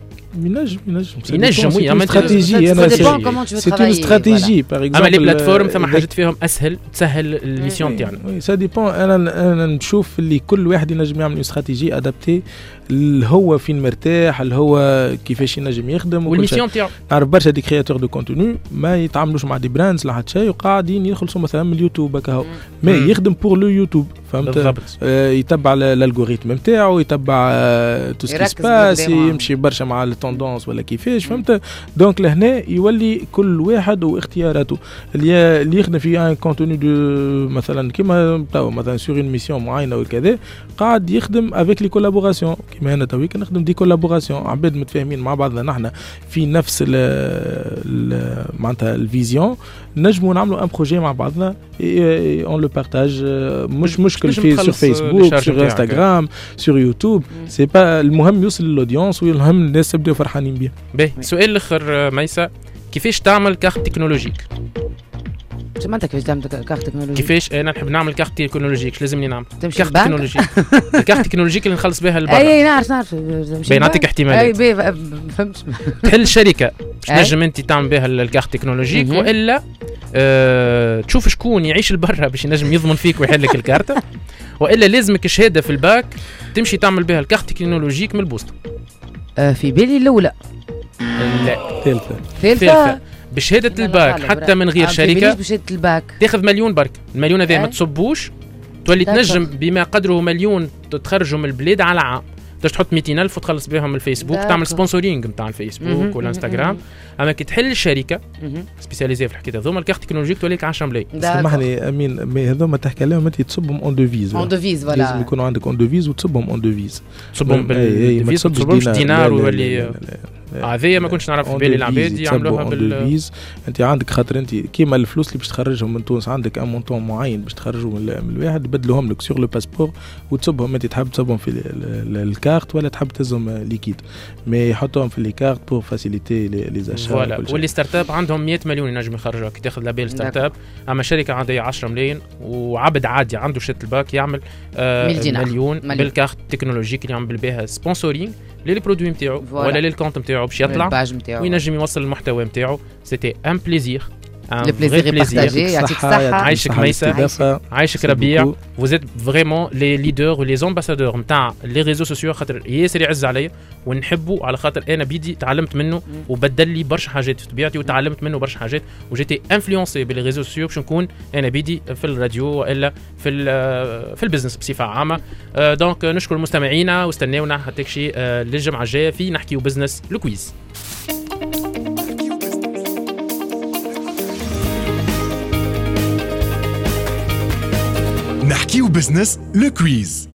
ينجم وي اما استراتيجي. انا سي اون استراتيجي باغ اكزومبل. اما لي بلاتفورم ثم حاجات فيهم اسهل تسهل الميسيون تاعنا. وي سا ديبون. انا نشوف اللي كل واحد ينجم يعمل استراتيجي ادابتي اللي هو فين مرتاح، اللي هو كيفاش ينجم يخدم والميسيون تاعو. نعرف برشا دي كرياتور دو كونتوني ما يتعاملوش مع دي براندز لا حتى شيء وقاعدين يخلصوا مثلا من اليوتيوب هكا ما يخدم بور لو يوتيوب فهمت. يتبع الالغوريثم نتاعو، يتبع تو سكي سباس، يمشي برشا مع التوندونس ولا كيفاش فهمت. دونك لهنا يولي كل واحد واختياراته. اللي يخدم في ان كونتوني دو مثلا كيما تاو مثلا سور اون ميسيون معينه وكذا قاعد يخدم افيك لي كولابوراسيون كيما انا توي كنخدم دي كولابوراسيون عباد متفاهمين مع بعضنا نحن في نفس معناتها الفيزيون نجموا نعملوا ان بروجي مع بعضنا اون لو بارتاج. مش مشكل في سور فيسبوك سور انستغرام سور يوتيوب سي با المهم يوصل للاودينس والمهم الناس يبداو فرحانين بيه. باهي سؤال الاخر ميسا، كيفاش تعمل كارت تكنولوجيك؟ سمعتك كيفاش تعمل كارت تكنولوجيك؟ كيفاش انا نحب نعمل كارت تكنولوجيك؟ لازمني نعمل كارت تكنولوجيك. الكارت تكنولوجيك اللي نخلص بها البرا. اي نعرف نعطيك احتمالات. اي فهمت. تحل شركه تنجم انت تعمل بها الكارت تكنولوجيك، والا تشوف شكون يعيش البرا باش ينجم يضمن فيك ويحل لك الكارت، والا لازمك شهاده في الباك تمشي تعمل بها الكارت تكنولوجيك من البوسطه. في بالي الاولى. لا ثالثه بشهاده الباك حتى من غير شركه. بشهاده الباك تاخذ مليون برك. المليون هذا ما تصبوش تولي تنجم بما قدره مليون تخرجوا من البلاد على عام. تحط 200,000 وتخلص بهم الفيسبوك تعمل سبونسورينغ نتاع الفيسبوك والانستغرام. اما كي تحل الشركه سبيسياليزي في الحكايه هذوما الكارت تكنولوجيك تولي لك 10 ملايين. سامحني امين مي هذوما تحكي عليهم انت تصبهم اون دوفيز. اون دوفيز فوالا لازم يكونوا عندك اون دوفيز وتصبهم اون دوفيز. تصبهم بالديفيز ما تصبهمش دينار ولا هذه ما كنتش نعرف في بالي العباد يعملوها بالديفيز. انت عندك خاطر انت كيما الفلوس اللي باش تخرجهم من تونس عندك ان مونطون معين باش تخرجوا من الواحد يبدلوهم لك سور لو باسبور وتصبهم. انت تحب تصبهم في الكارت ولا تحب تهزهم ليكيد مي يحطوهم في الكارت بور فاسيليتي لي زاشا. فوالا واللي ستارت اب عندهم 100 مليون ينجم يخرجوا كي تاخذ لابيل ستارت اب. اما شركه عندها 10 ملايين وعبد عادي عنده شت الباك يعمل مليون بالكارت تكنولوجيك اللي يعمل بها سبونسورينغ للبرودوي نتاعو ولا للكونت نتاعو باش يطلع وينجم يوصل المحتوى نتاعو. سيتي ان بليزير le plaisir est partagé. يعطيك الصحة عايشك ميسة عايشك ربيع. vous êtes vraiment les leaders و les ambassadeurs نتاع les réseaux sociaux خاطر ياسر يعز عليا ونحبه على خاطر انا بيدي تعلمت منه وبدل لي برشا حاجات في طبيعتي وتعلمت منه برشا حاجات وجيتي انفلونسي بالريزو سوسيو باش نكون انا بيدي في الراديو والا في البزنس بصفة عامة. دونك نشكر مستمعينا واستناونا حتى شي للجمعة الجاية في نحكيو بزنس الكويز. نحكيو بزنس لو كويز.